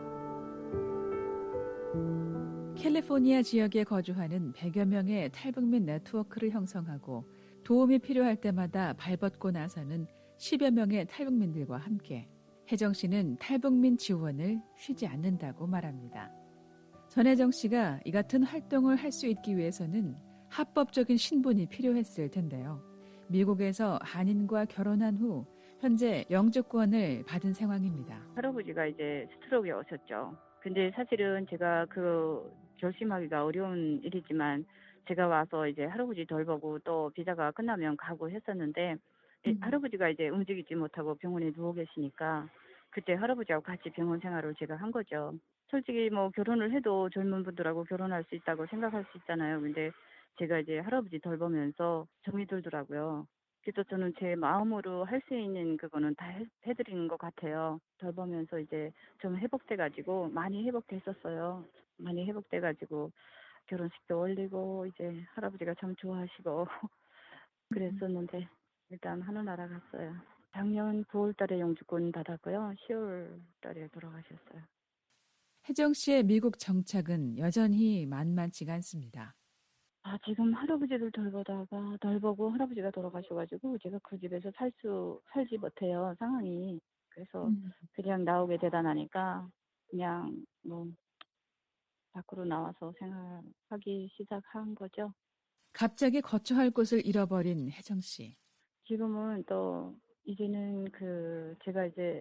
캘리포니아 지역에 거주하는 100여 명의 탈북민 네트워크를 형성하고 도움이 필요할 때마다 발벗고 나서는 10여 명의 탈북민들과 함께 혜정 씨는 탈북민 지원을 쉬지 않는다고 말합니다. 전혜정 씨가 이 같은 활동을 할 수 있기 위해서는 합법적인 신분이 필요했을 텐데요. 미국에서 한인과 결혼한 후 현재 영주권을 받은 상황입니다. 할아버지가 이제 스트로크에 오셨죠. 근데 사실은 제가 그 결심하기가 어려운 일이지만 제가 와서 이제 할아버지 돌보고 또 비자가 끝나면 가고 했었는데 할아버지가 이제 움직이지 못하고 병원에 누워 계시니까 그때 할아버지하고 같이 병원 생활을 제가 한 거죠. 솔직히 뭐 결혼을 해도 젊은 분들하고 결혼할 수 있다고 생각할 수 있잖아요. 근데 제가 이제 할아버지 돌보면서 정이 들더라고요. 그래서 저는 제 마음으로 할 수 있는 그거는 다 해드리는 것 같아요. 돌보면서 이제 좀 회복돼가지고 많이 회복됐었어요. 많이 회복돼가지고 결혼식도 올리고 이제 할아버지가 참 좋아하시고 그랬었는데 일단 하늘나라 갔어요. 작년 9월 달에 영주권 받았고요. 10월 달에 돌아가셨어요. 혜정 씨의 미국 정착은 여전히 만만치가 않습니다. 지금 할아버지들 돌보고 할아버지가 돌아가셔가지고 제가 그 집에서 살지 못해요. 상황이. 그래서 그냥 나오게 되다 그냥 뭐 밖으로 나와서 생활하기 시작한 거죠. 갑자기 거처할 곳을 잃어버린 혜정 씨. 지금은 또 이제는 제가 이제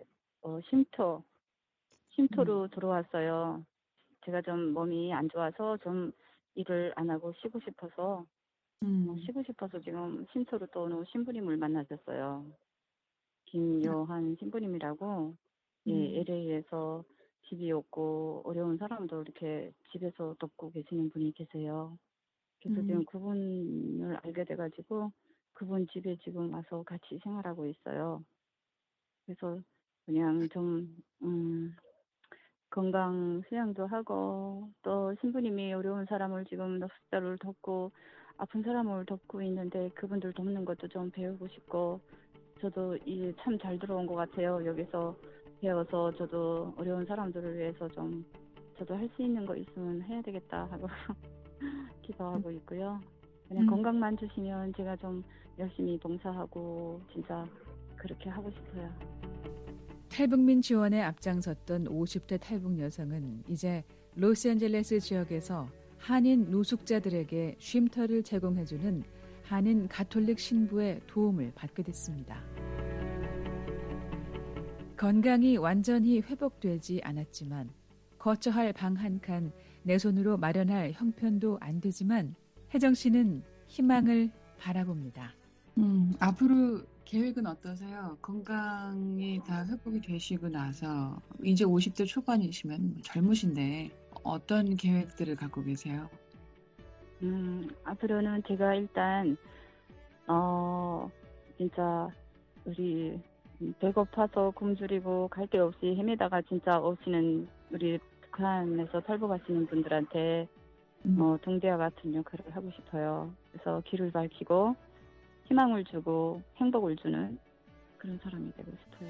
쉼터로 들어왔어요. 제가 좀 몸이 안 좋아서 좀 일을 안 하고 쉬고 싶어서 지금 쉼터로 또 어느 신부님을 만나셨어요. 김요한 신부님이라고 LA에서 집이 없고 어려운 사람도 이렇게 집에서 돕고 계시는 분이 계세요. 그래서 지금 그분을 알게 돼가지고 그분 집에 지금 와서 같이 생활하고 있어요. 그래서 그냥 좀 건강 수양도 하고 또 신부님이 어려운 사람을 지금 넉살을 돕고 아픈 사람을 돕고 있는데 그분들 돕는 것도 좀 배우고 싶고 저도 이제 참 잘 들어온 것 같아요. 여기서 배워서 저도 어려운 사람들을 위해서 좀 저도 할 수 있는 거 있으면 해야 되겠다 하고 기도하고 있고요. 그냥 건강만 주시면 제가 좀 열심히 봉사하고 진짜 그렇게 하고 싶어요. 탈북민 지원에 앞장섰던 50대 탈북 여성은 이제 로스앤젤레스 지역에서 한인 노숙자들에게 쉼터를 제공해주는 한인 가톨릭 신부의 도움을 받게 됐습니다. 건강이 완전히 회복되지 않았지만 거처할 방 한 칸 내 손으로 마련할 형편도 안 되지만 혜정 씨는 희망을 바라봅니다. 앞으로 계획은 어떠세요? 건강이 다 회복이 되시고 나서 이제 50대 초반이시면 젊으신데 어떤 계획들을 갖고 계세요? 앞으로는 제가 일단 진짜 우리 배고파서 굶주리고 갈 데 없이 헤매다가 진짜 오시는 우리 북한에서 탈북하시는 분들한테 동대와 같은 역할을 하고 싶어요. 그래서 길을 밝히고 희망을 주고 행복을 주는 그런 사람이 되고 싶어요.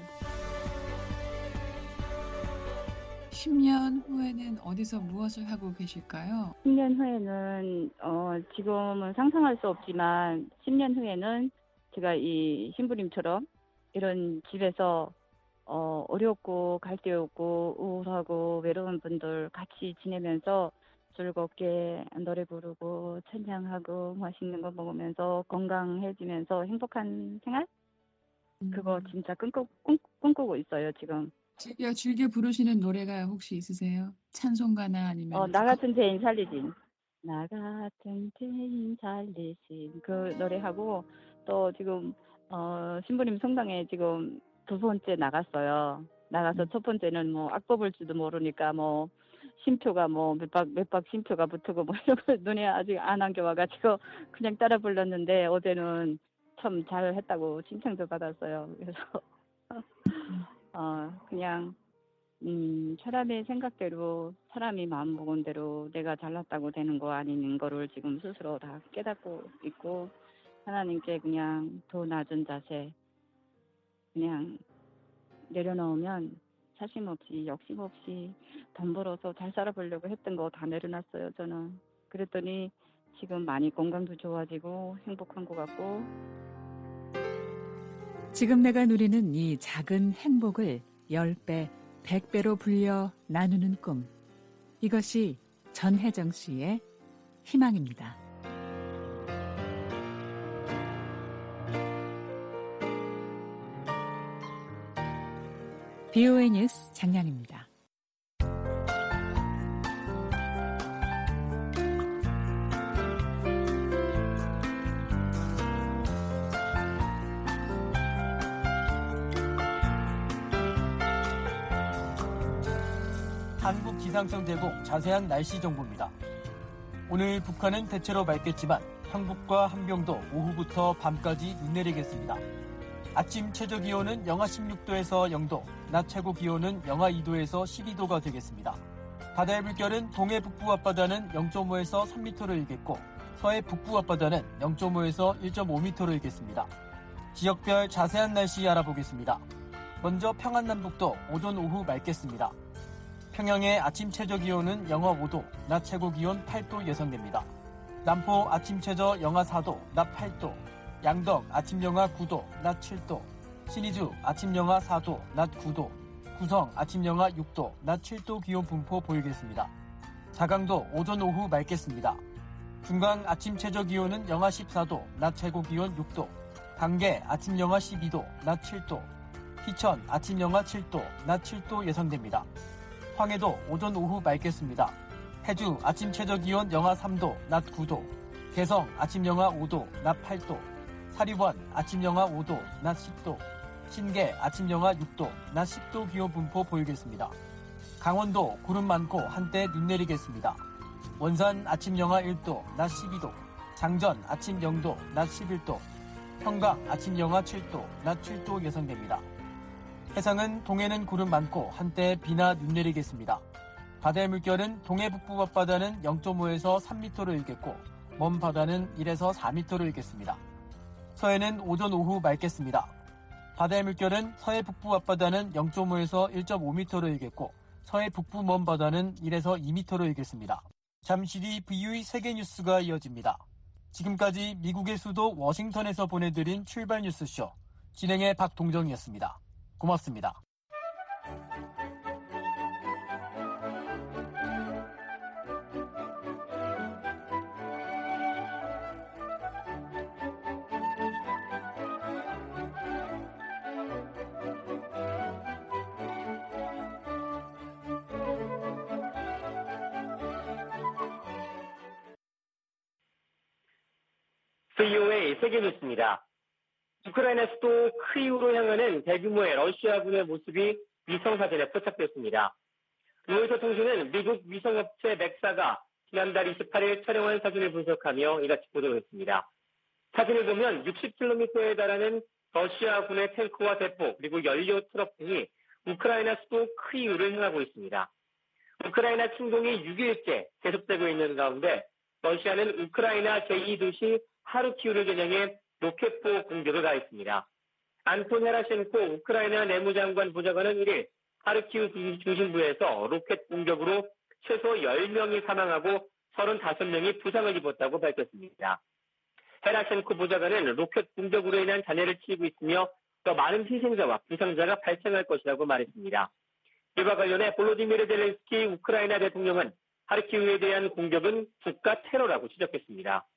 10년 후에는 어디서 무엇을 하고 계실까요? 10년 후에는 지금은 상상할 수 없지만 10년 후에는 제가 이 신부님처럼 이런 집에서 어렵고 갈 데 없고 우울하고 외로운 분들 같이 지내면서 즐겁게 노래 부르고 찬양하고 맛있는 거 먹으면서 건강해지면서 행복한 생활? 그거 진짜 꿈꾸고 있어요 지금. 즐겨 부르시는 노래가 혹시 있으세요? 찬송가나 아니면 나 같은 죄인 살리신. 나 같은 죄인 살리신 그 노래하고 또 지금 신부님 성당에 지금 2번째 나갔어요. 나가서 첫 번째는 뭐 악 뽑을 줄도 모르니까 뭐 쉼표가 뭐 몇 박 쉼표가 붙고 뭐 이런 거 눈에 아직 안 안겨와가지고 그냥 따라 불렀는데 어제는 참 잘했다고 칭찬도 받았어요. 그래서 그냥 사람의 생각대로 사람이 마음 먹은 대로 내가 잘났다고 되는 거 아닌 거를 지금 스스로 다 깨닫고 있고 하나님께 그냥 더 낮은 자세 그냥 내려놓으면 사심 없이 욕심 없이 돈 벌어서 잘 살아보려고 했던 거 다 내려놨어요 저는. 그랬더니 지금 많이 건강도 좋아지고 행복한 것 같고. 지금 내가 누리는 이 작은 행복을 10배, 100배로 불려 나누는 꿈. 이것이 전혜정 씨의 희망입니다. BOA 뉴스 장량입니다. 한국기상청제공 자세한 날씨 정보입니다. 오늘 북한은 대체로 맑겠지만 경북과 함경도 오후부터 밤까지 눈 내리겠습니다. 아침 최저기온은 영하 16도에서 0도, 낮 최고기온은 영하 2도에서 12도가 되겠습니다. 바다의 물결은 동해 북부 앞바다는 0.5에서 3m로 일겠고 서해 북부 앞바다는 0.5에서 1.5m로 일겠습니다. 지역별 자세한 날씨 알아보겠습니다. 먼저 평안남북도 오전 오후 맑겠습니다. 평양의 아침 최저기온은 영하 5도, 낮 최고기온 8도 예상됩니다. 남포 아침 최저 영하 4도, 낮 8도, 양덕 아침 영하 9도, 낮 7도, 신의주 아침 영하 4도, 낮 9도, 구성 아침 영하 6도, 낮 7도 기온 분포 보이겠습니다. 자강도 오전 오후 맑겠습니다. 중강 아침 최저 기온은 영하 14도, 낮 최고 기온 6도, 단계 아침 영하 12도, 낮 7도, 희천 아침 영하 7도, 낮 7도 예상됩니다. 황해도 오전 오후 맑겠습니다. 해주 아침 최저 기온 영하 3도, 낮 9도, 개성 아침 영하 5도, 낮 8도, 사리원 아침 영하 5도, 낮 10도, 신계 아침 영하 6도, 낮 10도 기온 분포 보이겠습니다. 강원도 구름 많고 한때 눈 내리겠습니다. 원산 아침 영하 1도, 낮 12도, 장전 아침 0도, 낮 11도, 평강 아침 영하 7도, 낮 7도 예상됩니다. 해상은 동해는 구름 많고 한때 비나 눈 내리겠습니다. 바다의 물결은 동해 북부 앞바다는 0.5에서 3m로 일겠고 먼 바다는 1에서 4m로 일겠습니다. 서해는 오전 오후 맑겠습니다. 바다의 물결은 서해 북부 앞바다는 0.5에서 1.5m로 일겠고 서해 북부 먼 바다는 1에서 2m로 일겠습니다. 잠시 뒤 BOA 세계뉴스가 이어집니다. 지금까지 미국의 수도 워싱턴에서 보내드린 출발 뉴스쇼 진행의 박동정이었습니다. 고맙습니다. VOA 세계뉴스입니다. 우크라이나 수도 크이우로 향하는 대규모의 러시아군의 모습이 위성사진에 포착됐습니다. 로이터 통신은 미국 위성업체 맥사가 지난달 28일 촬영한 사진을 분석하며 이같이 보도했습니다. 사진을 보면 60km에 달하는 러시아군의 탱크와 대포 그리고 연료 트럭 등이 우크라이나 수도 크이우를 향하고 있습니다. 우크라이나 침공이 6일째 계속되고 있는 가운데 러시아는 우크라이나 제2도시 하르키우를 겨냥해 로켓포 공격을 가했습니다. 안톤 헤라셴코 우크라이나 내무장관 보좌관은 1일 하르키우 중심부에서 로켓 공격으로 최소 10명이 사망하고 35명이 부상을 입었다고 밝혔습니다. 헤라셴코 보좌관은 로켓 공격으로 인한 잔해를 치르고 있으며 더 많은 희생자와 부상자가 발생할 것이라고 말했습니다. 이와 관련해 볼로디미르 젤렌스키 우크라이나 대통령은 하르키우에 대한 공격은 국가 테러라고 지적했습니다.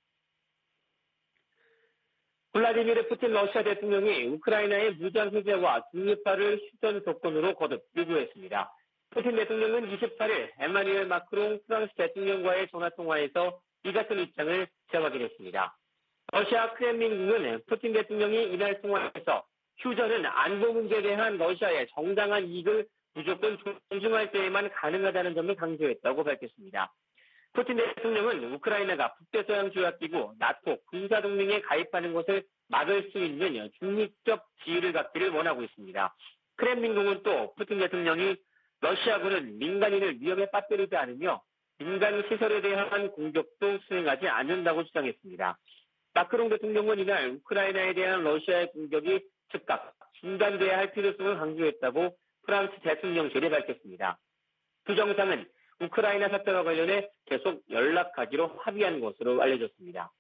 블라디미르 푸틴 러시아 대통령이 우크라이나의 무장 해제와 중립화를 휴전 조건으로 거듭 요구했습니다. 푸틴 대통령은 28일 에마뉘엘 마크롱 프랑스 대통령과의 전화통화에서 이 같은 입장을 재확인했습니다. 러시아 크렘린궁은 푸틴 대통령이 이날 통화에서 휴전은 안보 문제에 대한 러시아의 정당한 이익을 무조건 존중할 때에만 가능하다는 점을 강조했다고 밝혔습니다. 푸틴 대통령은 우크라이나가 북대서양조약기구 나토 군사동맹에 가입하는 것을 막을 수 있는 중립적 지위를 갖기를 원하고 있습니다. 크렘린궁은 또 푸틴 대통령이 러시아군은 민간인을 위험에 빠뜨리지 않으며 민간 시설에 대한 공격도 수행하지 않는다고 주장했습니다. 마크롱 대통령은 이날 우크라이나에 대한 러시아의 공격이 즉각 중단돼야 할 필요성을 강조했다고 프랑스 대통령실이 밝혔습니다. 두 정상은 우크라이나 사태와 관련해 계속 연락하기로 합의한 것으로 알려졌습니다.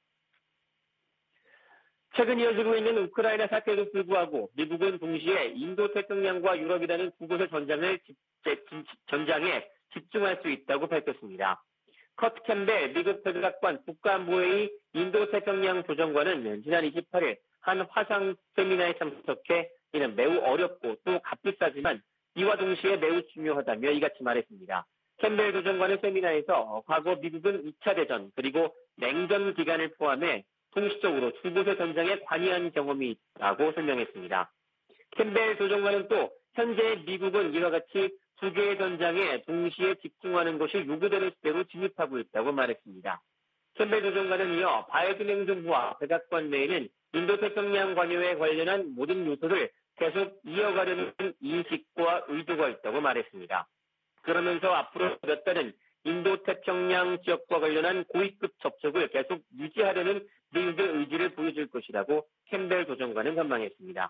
최근 이어지고 있는 우크라이나 사태에도 불구하고 미국은 동시에 인도 태평양과 유럽이라는 두 곳의 전장에 집중할 수 있다고 밝혔습니다. 커트 캠벨 미국 백악관 국가안보회의 인도 태평양 조정관은 지난 28일 한 화상 세미나에 참석해 이는 매우 어렵고 또 값비싸지만 이와 동시에 매우 중요하다며 이같이 말했습니다. 캠벨 조정관은 세미나에서 과거 미국은 2차 대전 그리고 냉전 기간을 포함해 동시적으로 두 곳의 전장에 관여한 경험이 있다고 설명했습니다. 캠벨 조정관은 또 현재 미국은 이와 같이 두 개의 전장에 동시에 집중하는 것이 요구되는 시대로 진입하고 있다고 말했습니다. 캠벨 조정관은 이어 바이든 행정부와 백악관 내에는 인도태평양 관여에 관련한 모든 요소를 계속 이어가려는 인식과 의도가 있다고 말했습니다. 그러면서 앞으로 몇 달은 인도태평양 지역과 관련한 고위급 접촉을 계속 유지하려는 미국의 의지를 보여줄 것이라고 캠벨 조정관은 전망했습니다.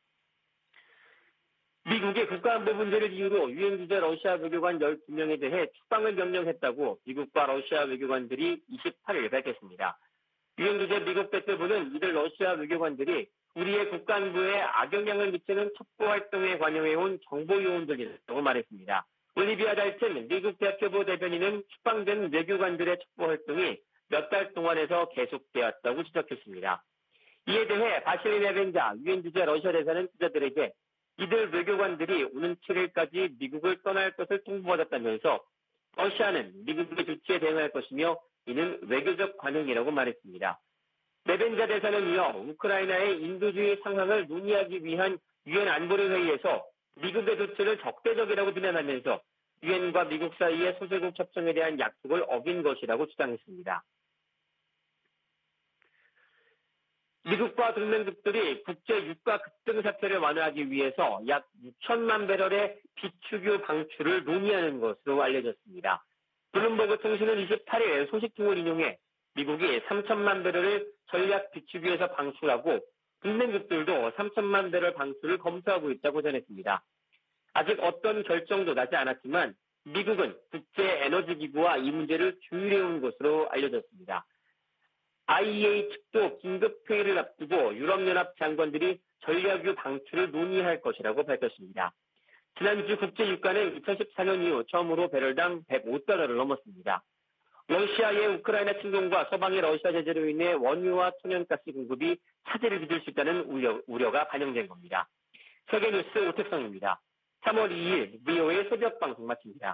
미국이 국가안보 문제를 이유로 유엔 주재 러시아 외교관 12명에 대해 추방을 명령했다고 미국과 러시아 외교관들이 28일 밝혔습니다. 유엔 주재 미국 대표부는 이들 러시아 외교관들이 우리의 국가안보에 악영향을 미치는 첩보활동에 관여해온 정보요원들이라고 말했습니다. 올리비아 달튼 미국 대표부 대변인은 추방된 외교관들의 첩보활동이 몇 달 동안에서 계속되었다고 지적했습니다. 이에 대해 바실리 네벤자 유엔 주재 러시아 대사는 기자들에게 이들 외교관들이 오는 7일까지 미국을 떠날 것을 통보받았다면서 러시아는 미국의 조치에 대응할 것이며 이는 외교적 관행이라고 말했습니다. 네벤자 대사는 이어 우크라이나의 인도주의 상황을 논의하기 위한 유엔 안보리 회의에서 미국의 조치를 적대적이라고 비난하면서 유엔과 미국 사이의 소제국 협정에 대한 약속을 어긴 것이라고 주장했습니다. 미국과 동맹국들이 국제 유가 급등 사태를 완화하기 위해서 약 6천만 배럴의 비축유 방출을 논의하는 것으로 알려졌습니다. 블룸버그 통신은 28일 소식통을 인용해 미국이 3천만 배럴을 전략 비축유에서 방출하고 동맹국들도 3천만 배럴 방출을 검토하고 있다고 전했습니다. 아직 어떤 결정도 나지 않았지만 미국은 국제에너지기구와 이 문제를 조율해온 것으로 알려졌습니다. IEA 측도 긴급 회의를 앞두고 유럽연합 장관들이 전략유 방출을 논의할 것이라고 밝혔습니다. 지난주 국제유가는 2014년 이후 처음으로 배럴당 $105를 넘었습니다. 러시아의 우크라이나 침공과 서방의 러시아 제재로 인해 원유와 천연가스 공급이 차질을 빚을 수 있다는 우려가 반영된 겁니다. 세계뉴스 오택성입니다. 3월 2일 VOA 새벽 방송 마칩니다.